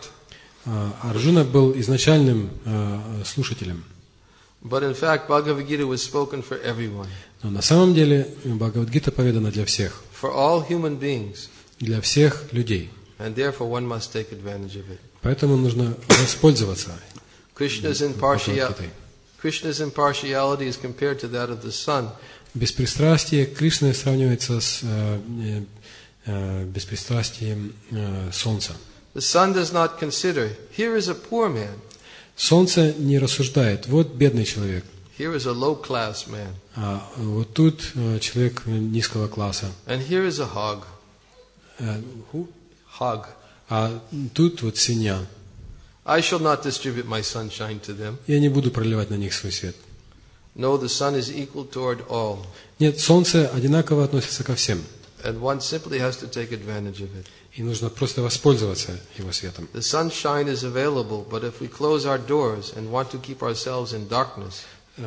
Арджуна был изначальным слушателем. But in fact, Bhagavad Gita was spoken for everyone. Но на самом деле Бхагавад-гита поведана для всех, For all human beings. для всех людей. And therefore one must take advantage of it. Поэтому нужно воспользоваться Krishna's impartiality, Krishna's impartiality is compared to that of the sun. Беспристрастие Кришны сравнивается с э, э, беспристрастием э, солнца. The sun does not consider, here is a poor man. Солнце не рассуждает, вот бедный человек, Here is a low-class man. а вот тут э, человек низкого класса. And here is a hog. Э, Hog. А тут вот свинья. I shall not distribute my sunshine to them. Я не буду проливать на них свой свет. No, the sun is equal toward all. Нет, солнце одинаково относится ко всем. And one simply has to take advantage of it. И нужно просто воспользоваться его светом. The sunshine is available, but if we close our doors and want to keep ourselves in darkness,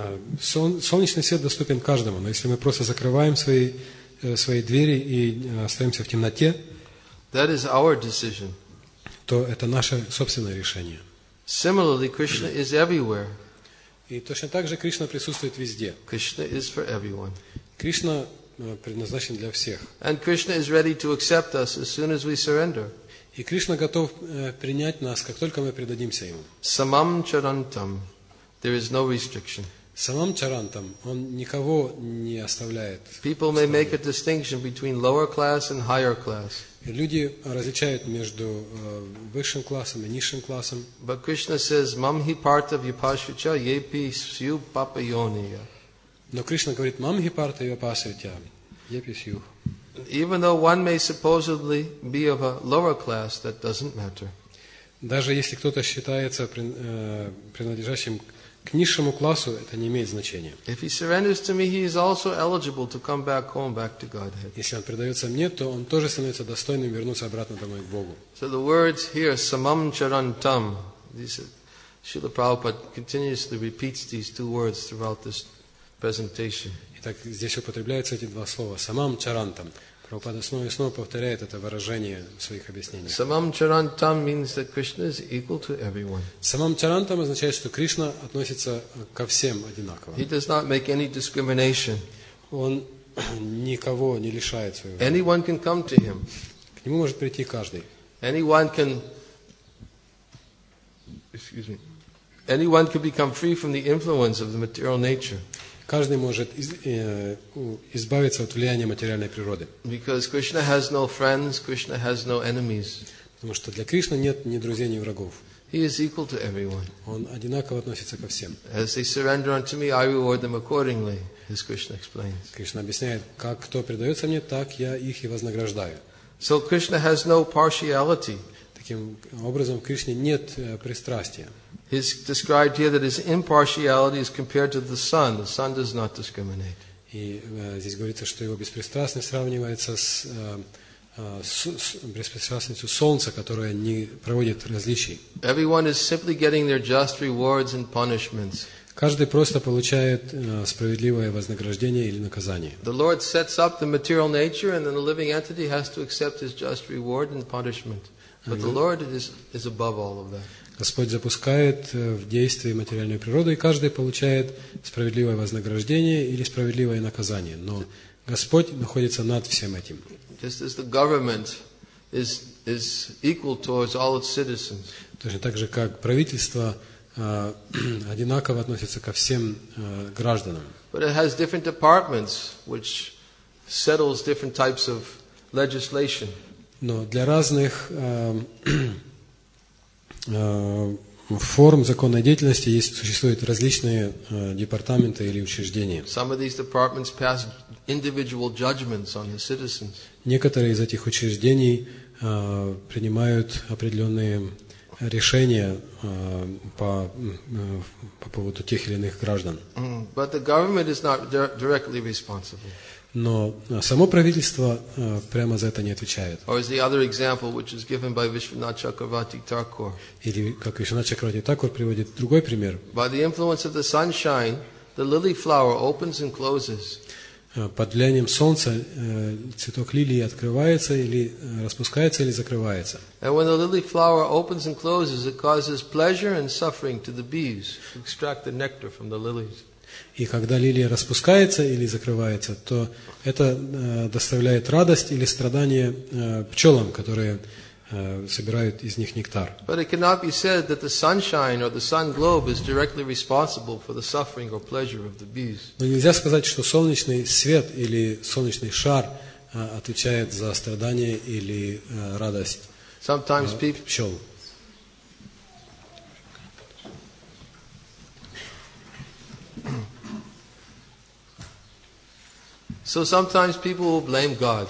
Сол, солнечный свет доступен каждому, но если мы просто закрываем свои, свои двери и остаемся в темноте, that is our decision. то это наше собственное решение. Similarly, Krishna is everywhere. И точно так же Кришна присутствует везде. Krishna is for everyone. Кришна предназначен для всех. And Krishna is ready to accept us as soon as we surrender. И Кришна готов принять нас, как только мы предадимся Ему. Samam charantam. There is no restriction. Самам чарантам, Он никого не оставляет. People may make a distinction between lower class and higher class. Люди различают между высшим классом и низшим классом. But Krishna says, Mamhi partha vipashucha yepi syu papayoniya. Но Кришна говорит, Мамхи парта випасритя, епи сью. Even though one may supposedly be of a lower class, that doesn't matter. Даже если кто-то считается принадлежащим к низшему классу, это не имеет значения. If he surrenders to me, he is also eligible to come back home, back to Godhead. Если он предается мне, то он тоже становится достойным вернуться обратно домой к Богу. So the words here, samam charantam, these, Srila Prabhupada continuously repeats these two words throughout this presentation. Итак, здесь употребляются эти два слова, самам чарантам. Прабхупада снова и снова повторяет это выражение в своих объяснениях. Samam charantam means that Krishna is equal to everyone. Самам чарантам означает, что Кришна относится ко всем одинаково. He does not make any discrimination. Он никого не лишает своего. Anyone can come to him. К нему может прийти каждый. Anyone can, excuse me, anyone can become free from the influence of the material nature. Каждый может избавиться от влияния материальной природы. Because Krishna has no friends, Krishna has no enemies. Потому что для Кришны нет ни друзей, ни врагов. He is equal to everyone. Он одинаково относится ко всем. As they surrender unto me, I reward them accordingly, as Krishna explains. Кришна объясняет, как кто предается мне, так я их и вознаграждаю. So Krishna has no partiality. таким образом в Кришне нет э, пристрастия. He's described here that his impartiality is compared to the sun. The sun does not discriminate. И э, здесь говорится, что его беспристрастность сравнивается с, э, э, с, с беспристрастностью солнца, которое не проводит различий. Everyone is simply getting their just rewards and punishments. Каждый просто получает э, справедливое вознаграждение или наказание. The Lord sets up the material nature, and then the living entity has to accept his just reward and punishment. But the Lord is, is above all of that. Господь запускает э, в действие материальную природу, и каждый получает справедливое вознаграждение или справедливое наказание. Но Господь находится над всем этим. Just as the government is, is equal towards all its citizens. Точно так же, как правительство э, одинаково относится ко всем э, гражданам. But it has different departments which settles different types of legislation. Но для разных э, э, форм законной деятельности есть, существуют различные э, департаменты или учреждения. Some of these departments pass individual judgments on the citizens. Некоторые из этих учреждений э, принимают определенные решения э, по, э, по поводу тех или иных граждан. But the government is not di- directly responsible. Но само правительство э, прямо за это не отвечает. Or is the other example which is given by Vishwanath Chakravarti Thakur. Или, как Вишванат Чакраварти Такур приводит другой пример. By the influence of the sunshine, the lily flower opens and closes. Э, Под влиянием солнца э, цветок лилии открывается или э, распускается или закрывается. And when the lily flower opens and closes, it causes pleasure and suffering to the bees who extract the nectar from the lilies. И когда лилия распускается или закрывается, то это э, доставляет радость или страдание э, пчелам, которые э, собирают из них нектар. But it cannot be said that the sunshine or the sun globe is directly responsible for the suffering or pleasure of the bees. Но нельзя сказать, что солнечный свет или солнечный шар э, отвечает за страдание или э, радость Sometimes э, people, пчел. so sometimes people will blame God.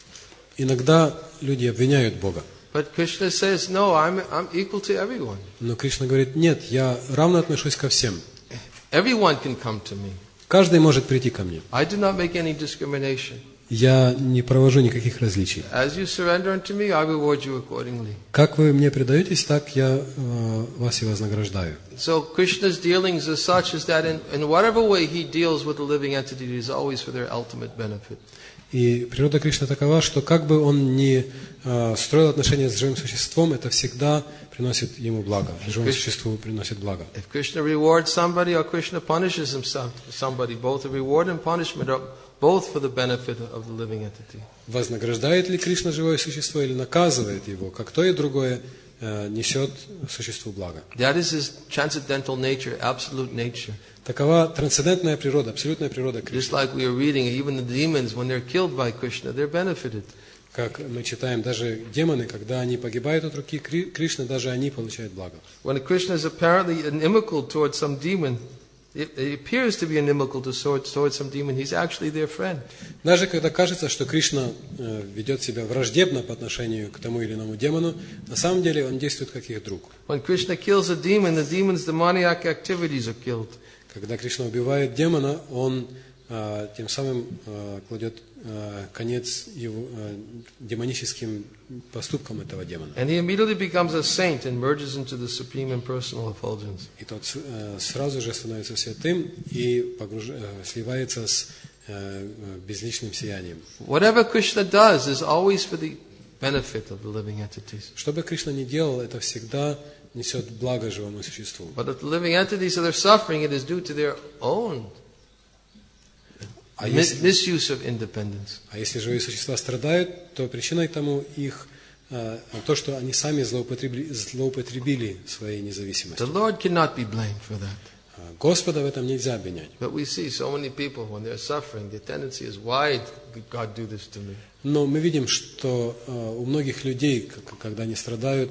Иногда люди обвиняют Бога. But Krishna says, no, I'm, I'm equal to everyone. Но Кришна говорит, нет, я равно отношусь ко всем. Everyone can come to me. Каждый может прийти ко мне. I do not make any discrimination. Я не провожу никаких различий. As you surrender unto me, I reward you accordingly. Как вы мне предаетесь, так я э, вас и вознаграждаю. So Krishna's dealings are such as that in, in whatever way he deals with the living entity, it is always for their ultimate benefit. И природа Кришны такова, что как бы он ни э, строил отношения с живым существом, это всегда приносит ему благо. Живому существу приносит благо. If Krishna rewards somebody or Krishna punishes himself, somebody, both the reward and punishment are both for the benefit of the living entity. Вознаграждает ли Кришна живое существо или наказывает его, как то и другое э, несет существу благо. That is his transcendental nature, absolute nature. Такова трансцендентная природа, абсолютная природа Just Кришны. like we are reading, even the demons, when they're killed by Krishna, they're benefited. Как мы читаем, даже демоны, когда они погибают от руки Кри- Кришны, даже они получают благо. When Krishna is apparently inimical towards some demon, it, it appears to be inimical to towards, towards some demon, he's actually their friend. Даже когда кажется, что Кришна э, ведет себя враждебно по отношению к тому или иному демону, на самом деле он действует как их друг. When Krishna kills a demon, the demon's demoniac activities are killed. Когда Кришна убивает демона, он э, тем самым э, кладет э, конец его э, демоническим поступкам этого демона. And he immediately becomes a saint and merges into the supreme impersonal effulgence. И тот э, сразу же становится святым и погруж... э, сливается с э, безличным сиянием. Whatever Krishna does is always for the benefit of the living entities. Что бы Кришна ни делал, это всегда несет благо живому существу. But if the living entities are suffering, it is due to their own А mis- если, misuse of independence. а если живые существа страдают, то причиной тому их э, то, что они сами злоупотребили, злоупотребили своей The независимостью. Lord cannot be blamed for that. А Господа в этом нельзя обвинять. But we see so many people, when they're suffering, the tendency is, why did God do this to me? Но мы видим, что э, у многих людей, к- когда они страдают,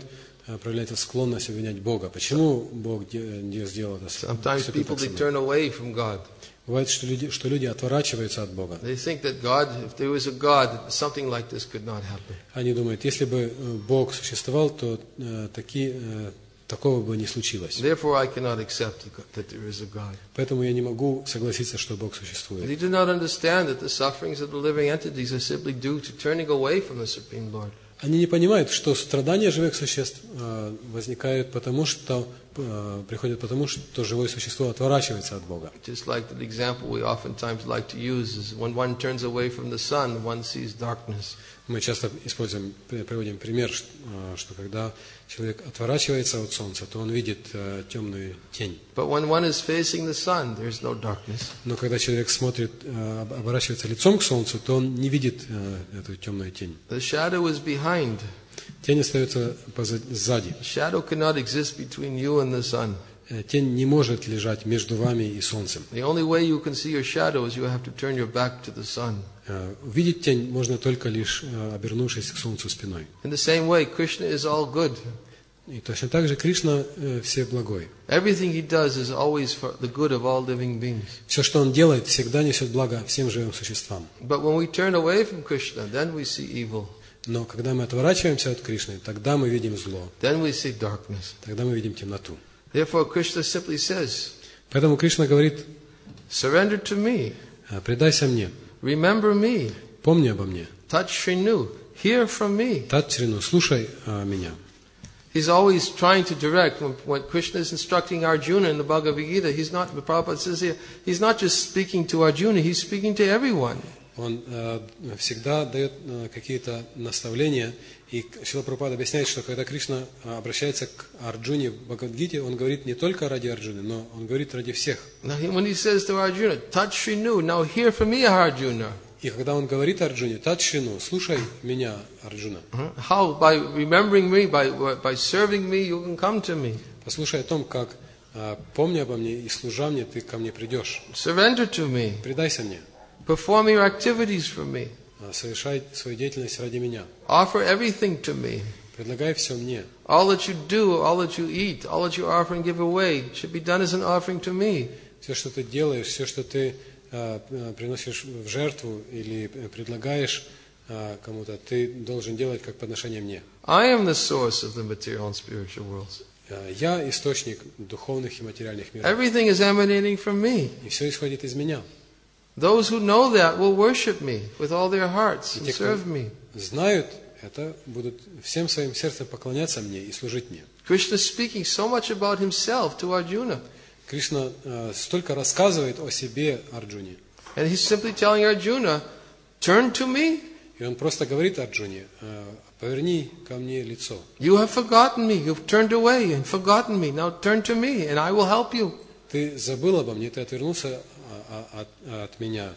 проявляет склонность обвинять Бога. Почему Бог де- сделал это? Sometimes Всё people, так со they мной. turn away from God. Бывает, что люди, что люди отворачиваются от Бога. They think that God, if there was a God, something like this could not happen. Они думают, если бы э, Бог существовал, то э, таки, э, такого бы не случилось. Therefore, I cannot accept that there is a God. Поэтому я не могу согласиться, что Бог But существует. they do not understand that the sufferings of the living entities are simply due to turning away from the Supreme Lord. Они не понимают, что страдания живых существ э, возникают потому, что э, приходят потому, что живое существо отворачивается от Бога. Just like the example we oftentimes like to use is when one turns away from the sun, one sees darkness. Мы часто используем, приводим пример, что, э, что когда человек отворачивается от солнца, то он видит э, темную тень. But when one is facing the sun, there is no darkness. Но когда человек смотрит, э, оборачивается лицом к солнцу, то он не видит э, эту темную тень. The shadow is behind. Тень остается позади, сзади. The shadow cannot exist between you and the sun. Э, Тень не может лежать между вами и солнцем. The only way you can see your shadow is you have to turn your back to the sun. Э, Увидеть тень можно только лишь э, обернувшись к солнцу спиной. In the same way, Krishna is all good. И точно так же Кришна э, всеблагой. Everything he does is always for the good of all living beings. Все, что он делает, всегда несет благо всем живым существам. But when we turn away from Krishna, then we see evil. Но когда мы отворачиваемся от Кришны, тогда мы видим зло, Then we see darkness. тогда мы видим темноту. Therefore, Krishna simply says, Поэтому Кришна говорит: surrender to me, «Э, «Предайся мне, remember me, помни обо мне, touch Shrinu, hear from me. Татчрину, слушай э, меня». He's always trying to direct. When, when Krishna is instructing Arjuna in the Bhagavad Gita, he's not, the Prabhupada says here, he's not just speaking to Arjuna, he's speaking to everyone. Он э, всегда дает э, какие-то наставления, и Шрила Прабхупада объясняет, что когда Кришна э, обращается к Арджуне в Бхагавад-гите, он говорит не только ради Арджуны, но он говорит ради всех. Now, he, when he says to Arjuna, touch Shrinu, now hear from me, Arjuna. И когда он говорит Арджуне: «Татчрину, слушай меня, Арджуна, How? By remembering me, by, by serving me, you can come to me. послушай о том, как э, помни обо мне и служа мне, ты ко мне придешь. Surrender to me. Предайся мне, Perform your activities for me. э, совершай свою деятельность ради меня, Offer everything to me. предлагай все мне. All that you do, all that you eat, all that you offer and give away should be done as an offering to me. Все, что ты делаешь, все, что ты э, э, приносишь в жертву или э, предлагаешь э, кому-то, ты должен делать как подношение мне. I am the source of the material and spiritual worlds. Э, Я источник духовных и материальных миров. Everything is emanating from me. И все исходит из меня. Those who know that will worship me with all their hearts and те, кто serve me. знают это, будут всем своим сердцем поклоняться мне и служить мне. Krishna is speaking so much about himself to Arjuna. Кришна э, столько рассказывает о себе Арджуне. And he's simply telling Arjuna, turn to me. И он просто говорит Арджуне: э, поверни ко мне лицо. You have forgotten me. You've turned away and forgotten me. Now turn to me and I will help you. Ты забыл обо мне, ты отвернулся от, от меня.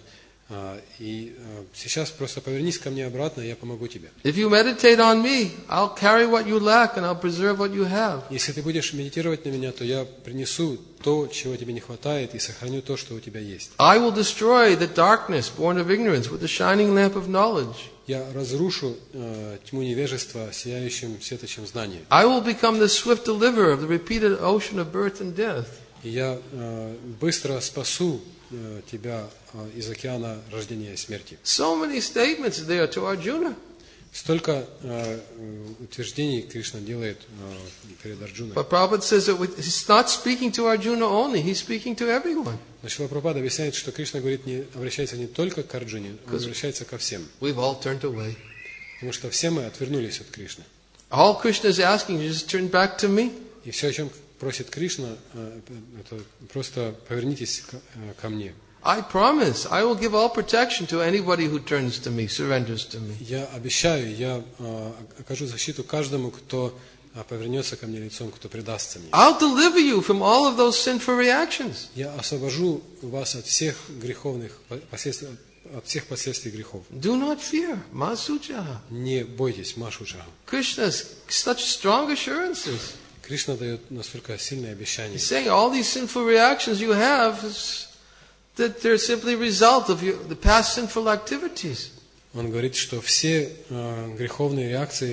И сейчас просто повернись ко мне обратно, и я помогу тебе. If you meditate on me, I'll carry what you lack and I'll preserve what you have. Если ты будешь медитировать на меня, то я принесу то, чего тебе не хватает, и сохраню то, что у тебя есть. I will destroy the darkness born of ignorance with the shining lamp of knowledge. Я разрушу э, тьму невежества сияющим светочем знания. I will become the swift deliverer of the repeated ocean of birth and death. И я э, быстро спасу э, тебя э, из океана рождения и смерти. So many statements there to Arjuna. Столько э, утверждений Кришна делает э, перед Арджуной. But Prabhupada says that with, he's not speaking to Arjuna only, he's speaking to everyone. Но Шрила Прабхупада объясняет, что Кришна говорит, не, обращается не только к Арджуне, он обращается ко всем. We've all turned away. Потому что все мы отвернулись от Кришны. All Krishna is asking you just turn back to me. И все, о чем просит Кришна, э, это просто повернитесь ко, э, ко мне. I promise, I will give all protection to anybody who turns to me, surrenders to me. Я обещаю, я э, окажу защиту каждому, кто э, повернется ко мне лицом, кто предастся мне. I'll deliver you from all of those sinful reactions. Я освобожу вас от всех греховных последствий, от всех последствий грехов. Do not fear, Masucha. Не бойтесь, Машуча. Krishna's such strong assurances. Кришна дает настолько сильное обещание. He's saying all these sinful reactions you have is that they're simply a result of your, the past sinful activities. Он говорит, что все э, греховные реакции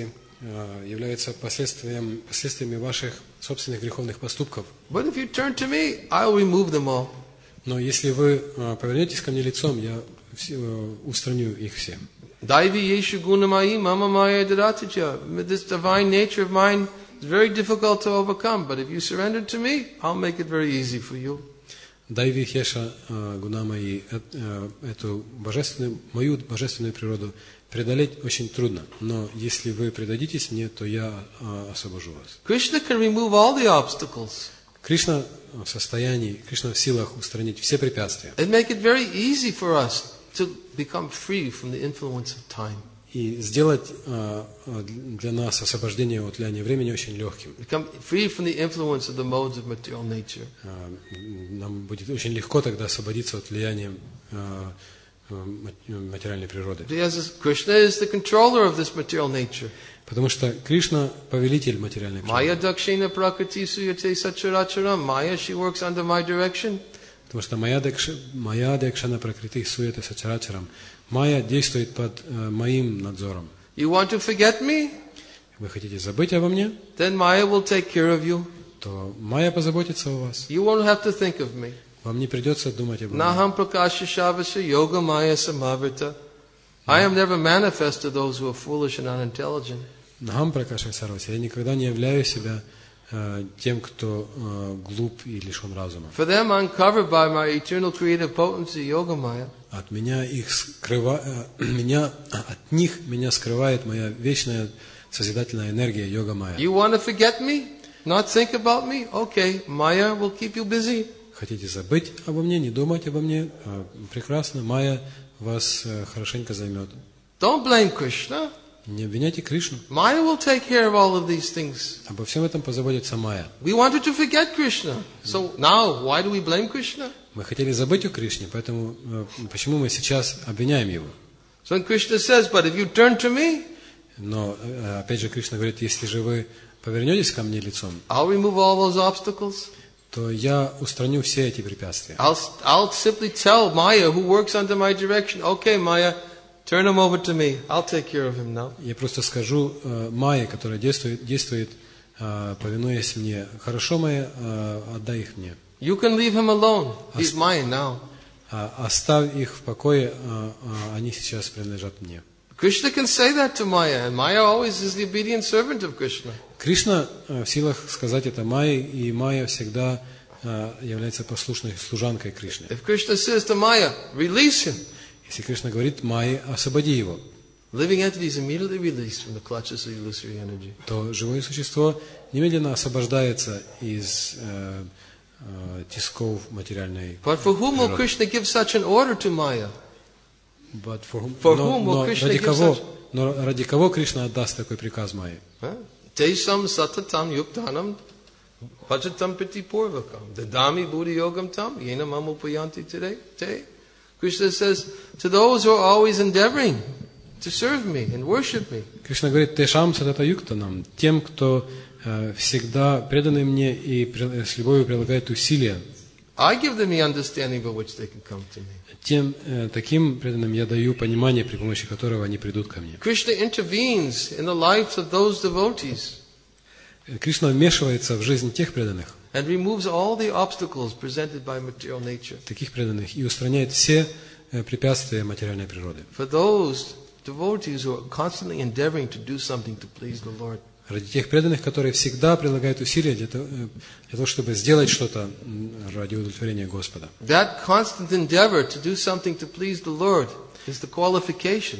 э, являются последствием, последствиями ваших собственных греховных поступков. But if you turn to me, I'll remove them all. Но если вы э, повернетесь ко мне лицом, я все, э, устраню их все. Daivi yeshu gunamai mama maya dadatija. This divine nature of mine is very difficult to overcome, but if you surrender to me, I'll make it very easy for you. Дайви хеша гунамаи, эту божественную, мою божественную природу преодолеть очень трудно. Но если вы предадитесь мне, то я освобожу вас. Krishna can remove all the obstacles. Кришна в состоянии, Кришна в силах устранить все препятствия. And make it very easy for us to become free from the influence of time. И сделать для нас освобождение от влияния времени очень легким. Become free from the influence of the modes of material nature. Нам будет очень легко тогда освободиться от влияния материальной природы. Krishna is the controller of this material nature. Потому что Кришна повелитель материальной природы. Maya dakshina prakriti suyate sacharacharam. Maya, she works under my direction. Потому что Майя Декшана Пракрити Суета Сачарачарам. Майя действует под э, моим надзором. You want to forget me? Вы хотите забыть обо мне? Then Maya will take care of you. То Майя позаботится о вас. You won't have to think of me. Вам не придется думать обо мне. Naham prakasha shavasya yoga maya samavrita. I am never manifest to those who are foolish and unintelligent. Нахам Пракаша Сарваси. Я никогда не являю себя э, тем, кто э, глуп и лишен разума. For them, I'm covered by my eternal creative potency, yoga maya. От меня их скрыва... э, меня от них меня скрывает моя вечная созидательная энергия йога майя. You want to forget me? Not think about me? Okay, Maya will keep you busy. Хотите забыть обо мне, не думать обо мне? Э, прекрасно, Майя вас э, хорошенько займет. Don't blame Krishna. Не обвиняйте Кришну. Maya will take care of all of these things. Обо всем этом позаботится Майя. We wanted to forget Krishna. So now, why do we blame Krishna? Мы хотели забыть о Кришне, поэтому э, почему мы сейчас обвиняем его? So when Krishna says, but if you turn to me, Но э, опять же Кришна говорит, если же вы повернетесь ко мне лицом, I'll remove all those obstacles. то я устраню все эти препятствия. I'll, I'll simply tell Maya, who works under my direction, okay, Maya, turn him over to me. I'll take care of him now. Я просто скажу э, Майе, которая действует, действует э, повинуясь мне, хорошо, Майя, э, отдай их мне. You can leave him alone. He's mine now. Э, оставь их в покое, э, э, они сейчас принадлежат мне. Krishna can say that to Maya, and Maya always is the obedient servant of Krishna. Кришна в силах сказать это Майе, и Майя всегда является послушной служанкой Кришны. If Krishna says to Maya, release him, Если Кришна говорит Майе, освободи его, living entity is immediately released from the clutches of illusory energy. то живое существо немедленно освобождается из э, э, тисков материальной But for whom will природы. Krishna give such an order to Maya? But for whom, For но, whom will но, Krishna ради give кого, such- но ради кого Кришна отдаст такой приказ Майе? Tesam satatam yuktanam pachatam piti purvakam dadami buddhi yogam tam yena mamupayanti today. Te. Krishna says, to those who are always endeavoring to serve me and worship me. Кришна говорит, тешам садата юктанам, тем, кто э, всегда преданы мне и при- с любовью прилагает усилия, I give them the understanding by which they can come to me. тем э, таким преданным я даю понимание, при помощи которого они придут ко мне. Krishna intervenes in the lives of those devotees Кришна вмешивается в жизнь тех преданных, and removes all the obstacles presented by material nature. таких преданных, и устраняет все э, препятствия материальной природы. For those devotees who are constantly endeavoring to do something to please the Lord. Ради тех преданных, которые всегда прилагают усилия для того, э, для того, чтобы сделать что-то м, ради удовлетворения Господа. That constant endeavor to do something to please the Lord is the qualification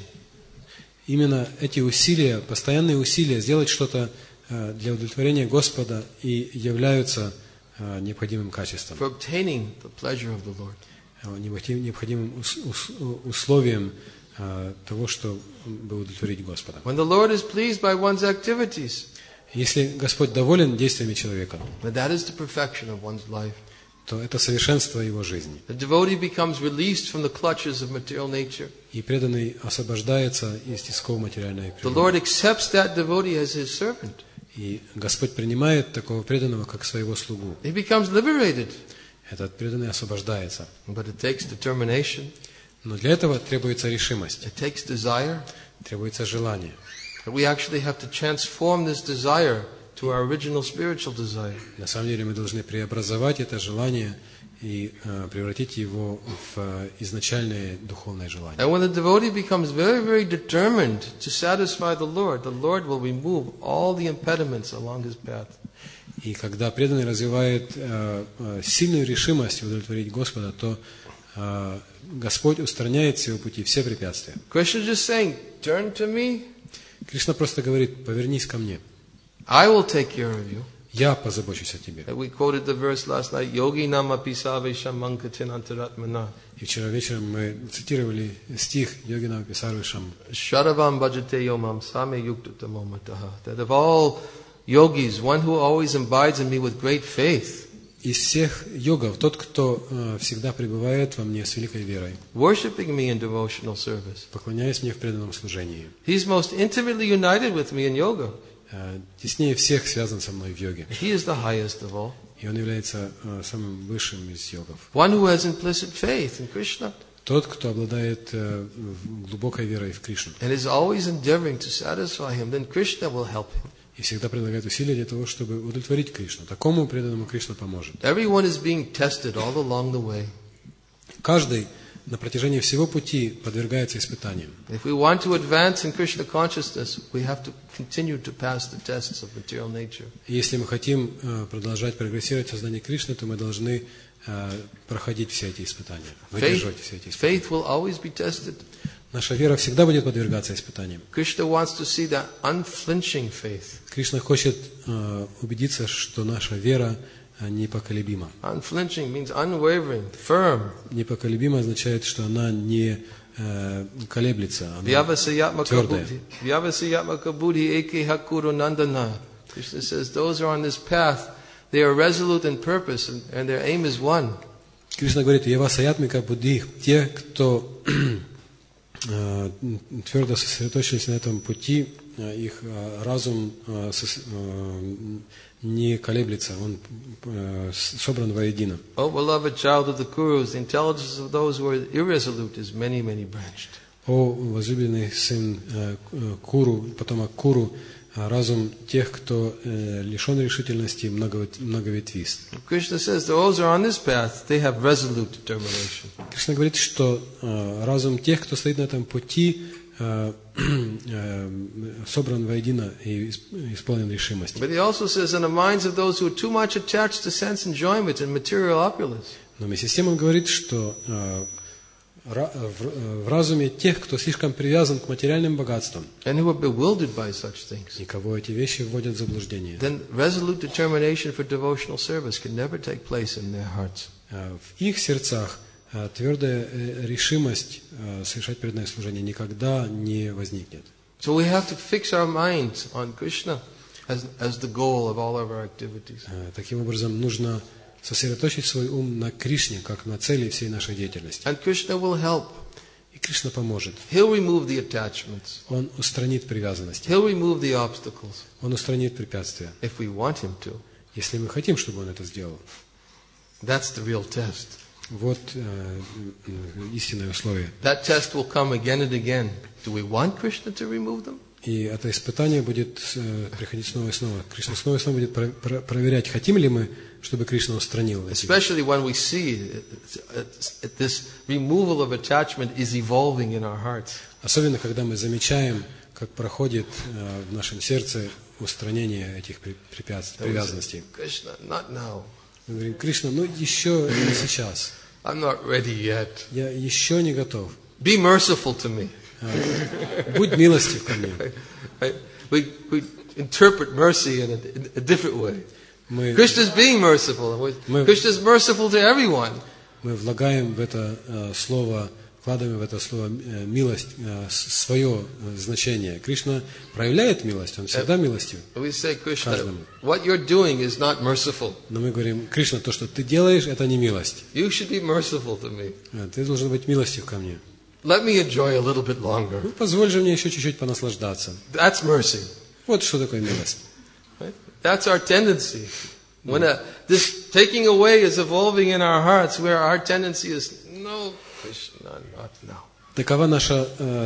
Именно эти усилия, постоянные усилия сделать что-то э, для удовлетворения Господа и являются э, необходимым качеством, for obtaining the pleasure of the Lord. э, необходим- необходимым ус- ус- условием э, того, чтобы удовлетворить Господа. When the Lord is pleased by one's activities, Если Господь доволен действиями человека, then that is the perfection of one's life. то это совершенство его жизни. The devotee becomes released from the clutches of material nature. И преданный освобождается из тисков материальной The природы. Lord accepts that devotee as His servant. И Господь принимает такого преданного, как своего слугу. He becomes liberated. Этот преданный освобождается. But it takes determination, Но для этого требуется решимость, it takes desire, требуется желание. We actually have to transform this desire to our original spiritual desire. На самом деле мы должны преобразовать это желание и э, превратить его в э, изначальное духовное желание. And when the devotee becomes very, very determined to satisfy the Lord, the Lord will remove all the impediments along his path. И когда преданный развивает э, э, сильную решимость удовлетворить Господа, то э, Господь устраняет с его пути все препятствия. Krishna just saying, turn to me, Кришна просто говорит: повернись ко мне, I will take care of you. я позабочусь о тебе. And we quoted the verse last night, Yogi nama pisave shamankatin antaratmana. И вчера вечером мы цитировали стих Йогинам Писарвишам. Shadavam bhajate yomam same yuktutamo mataha. That of all yogis, one who always abides in me with great faith, Из всех йогов, тот, кто э, всегда пребывает во мне с великой верой, worshipping me in devotional service. поклоняясь мне в преданном служении, He's most intimately united with me in yoga. э, теснее всех связан со мной в йоге. He is the highest of all. И он является э, самым высшим из йогов. One who has implicit faith in Krishna Тот, кто обладает э, глубокой верой в Кришну and is always endeavoring to satisfy him, then Krishna will help him. и всегда прилагает усилия для того, чтобы удовлетворить Кришну. Такому преданному Кришна поможет. Everyone is being tested all along the way. Каждый на протяжении всего пути подвергается испытаниям. If we want to advance in Krishna consciousness, we have to continue to pass the tests of material nature. И если мы хотим э, продолжать прогрессировать в сознании Кришны, то мы должны э, проходить все эти испытания, выдерживать все эти испытания. Faith will always be tested. Наша вера всегда будет подвергаться испытаниям. Krishna wants to see that unflinching faith. Кришна хочет э, убедиться, что наша вера э, непоколебима. Unflinching means unwavering, firm. Непоколебима означает, что она не э, колеблется, она Vyavasayatmaka твердая. buddhi. Vyavasayatmaka buddhi eke hakuru nandana. Krishna says those who are on this path, they are resolute in purpose and, and their aim is one. Кришна говорит: «Явасаятмика буддhi», те, кто э, твердо сосредоточились на этом пути, э, их э, разум э, сос- э, не колеблется, он э, собран воедино. O beloved child of the Kurus, the intelligence of those who are irresolute is many, many branched. О возлюбленный сын э, Куру, потомок Куру, э, разум тех, кто э, лишен решительности, много- многоветвист. Krishna says those who are on this path, they have resolute determination. Кришна говорит, что э, разум тех, кто стоит на этом пути, э, э, собран воедино и исп- исполнен решимости. But he also says in the minds of those who are too much attached to sense enjoyment and material opulence, Но вместе с тем он говорит, что э, ра- в, в разуме тех, кто слишком привязан к материальным богатствам, and who are bewildered by such things, и кого эти вещи вводят в заблуждение, then resolute determination for devotional service can never take place in their hearts. э, в их сердцах э, твердая э, решимость э, совершать преданное служение никогда не возникнет. So we have to fix our minds on Krishna as, as the goal of all of our activities. Э, Таким образом, нужно сосредоточить свой ум на Кришне, как на цели всей нашей деятельности. And Krishna will help. И Кришна поможет. He'll remove the attachments. Он устранит привязанности. He'll remove the obstacles Он устранит препятствия. if we want him to. Если мы хотим, чтобы он это сделал. That's the real test. Вот э, э, истинное условие. That test will come again and again. Do we want Krishna to remove them? И это испытание будет э, приходить снова и снова. Кришна снова и снова будет про- про- проверять, хотим ли мы, чтобы Кришна устранил эти. Especially when we see that this removal of attachment is evolving in our hearts. Особенно, когда мы замечаем, как проходит э, в нашем сердце устранение этих при- препятствий, привязанностей. Krishna, not now. Мы говорим: Кришна, ну еще не сейчас. I'm not ready yet. Я еще не готов. Be merciful to me. Будь милостив ко мне. Right? We, we interpret mercy in a, in a different way. Мы, Krishna's being merciful. Мы- Krishna's merciful to everyone. мы влагаем в это э, слово, вкладываем в это слово э, милость э, с- свое э, значение. Кришна проявляет милость, он всегда милостив. We say, Krishna, Каждому. what you're doing is not merciful. Но мы говорим: Кришна, то, что ты делаешь, это не милость. You should be merciful to me. Э, Ты должен быть милостив ко мне. Let me enjoy a little bit longer. Ну, позволь же мне еще чуть-чуть понаслаждаться. That's mercy. Вот что такое милость. Right? That's our tendency. When a, this taking away is evolving in our hearts, where our tendency is, no, Krishna, not now. Такова наша э,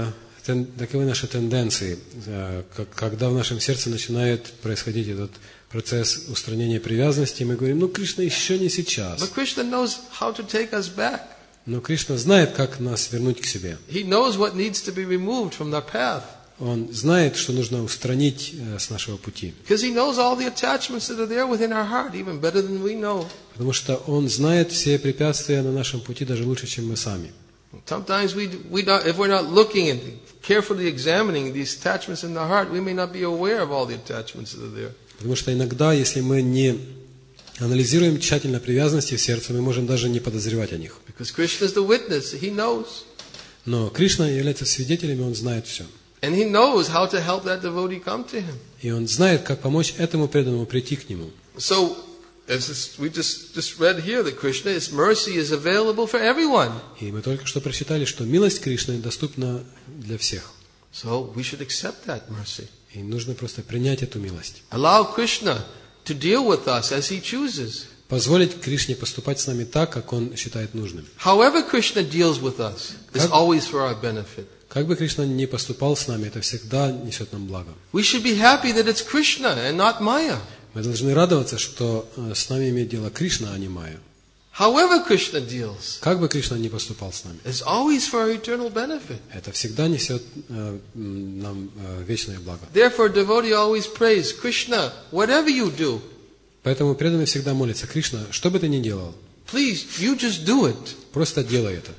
таковы наши тенденции. Когда в нашем сердце начинает происходить этот процесс устранения привязанности, мы говорим, ну, Кришна еще не сейчас. But Krishna knows how to take us back. Но Кришна знает, как нас вернуть к себе. He knows what needs to be removed from our path. Он знает, что нужно устранить с нашего пути. Because he knows all the attachments that are there within our heart, even better than we know. Потому что Он знает все препятствия на нашем пути даже лучше, чем мы сами. Sometimes we, we don't, if we're not looking and carefully examining these attachments in the heart, we may not be aware of all the attachments that are there. Потому что иногда, если мы не анализируем тщательно привязанности в сердце, мы можем даже не подозревать о них. Because Krishna is the witness, he knows. Но Кришна является свидетелем, и Он знает все. And he knows how to help that devotee come to him. И Он знает, как помочь этому преданному прийти к Нему. So, as we just, just read here, that Krishna, His mercy is available for everyone. И мы только что прочитали, что милость Кришны доступна для всех. So, we should accept that mercy. И нужно просто принять эту милость. Allow Krishna to deal with us as He chooses. Позволить Кришне поступать с нами так, как Он считает нужным. However Krishna deals with us is always for our benefit. Как бы Кришна ни поступал с нами, это всегда несет нам благо. We should be happy that it's Krishna and not Maya. Мы должны радоваться, что с нами имеет дело Кришна, а не Майя. However Krishna deals, Как бы Кришна ни поступал с нами, it's always for our eternal benefit. это всегда несет э, нам э, вечное благо. Therefore, devotee always prays, Krishna, whatever you do, Поэтому преданный всегда молится: Кришна, что бы ты ни делал, please, you just do it. просто делай это.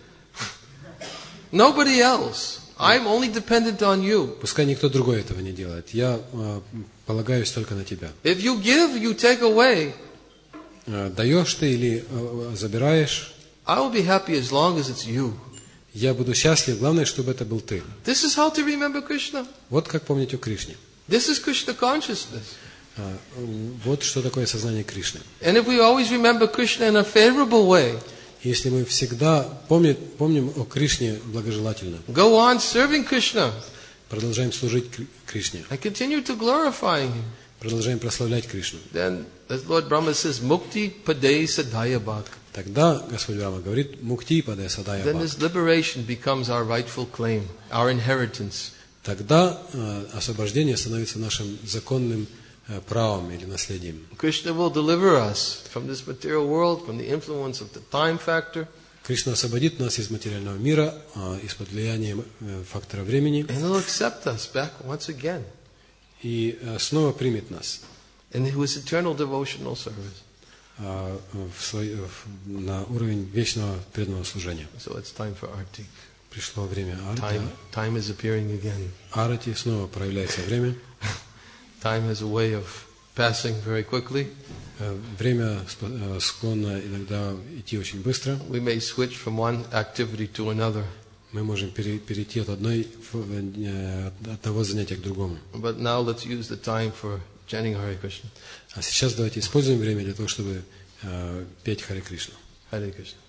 Nobody else. I'm only dependent on you. Пускай никто другой этого не делает. Я э, полагаюсь только на тебя. If you give, you take away. Э, даешь ты или э, забираешь, I will be happy as long as it's you. я буду счастлив. Главное, чтобы это был ты. This is how to remember Krishna. Вот как помнить о Кришне. This is Krishna consciousness. Э, вот что такое сознание Кришны. And if we always remember Krishna in a favorable way, Если мы всегда помним, помним о Кришне благожелательно, go on serving Krishna продолжаем служить Кришне, and continue to glorifying Him, продолжаем прославлять Кришну, then, as Lord Brahma says, mukti padei sadhaya bhak. тогда Господь Брахма говорит: «Мукти паде садая Then бхак». this liberation becomes our rightful claim, our inheritance. Тогда э, освобождение становится нашим законным э, правом или наследием. Krishna will deliver us from this material world, from the influence of the time factor, Кришна освободит нас из материального мира, э, из-под влияния э, фактора времени, and He'll accept us back once again и э, снова примет нас in His eternal devotional service. э, в свой, в, на уровень вечного преданного служения. So it's time for arti. Пришло время арати. Time, time is appearing again. Арати, снова проявляется время. Time has a way of passing very quickly. Э, Время сп- э, склонно иногда идти очень быстро. We may switch from one activity to another, Мы можем пере- перейти от одной, ф- э, от одного занятия к другому. but now let's use the time for chanting Hare Krishna. А сейчас давайте используем время для того, чтобы э, петь Харе Кришну. Hare Krishna.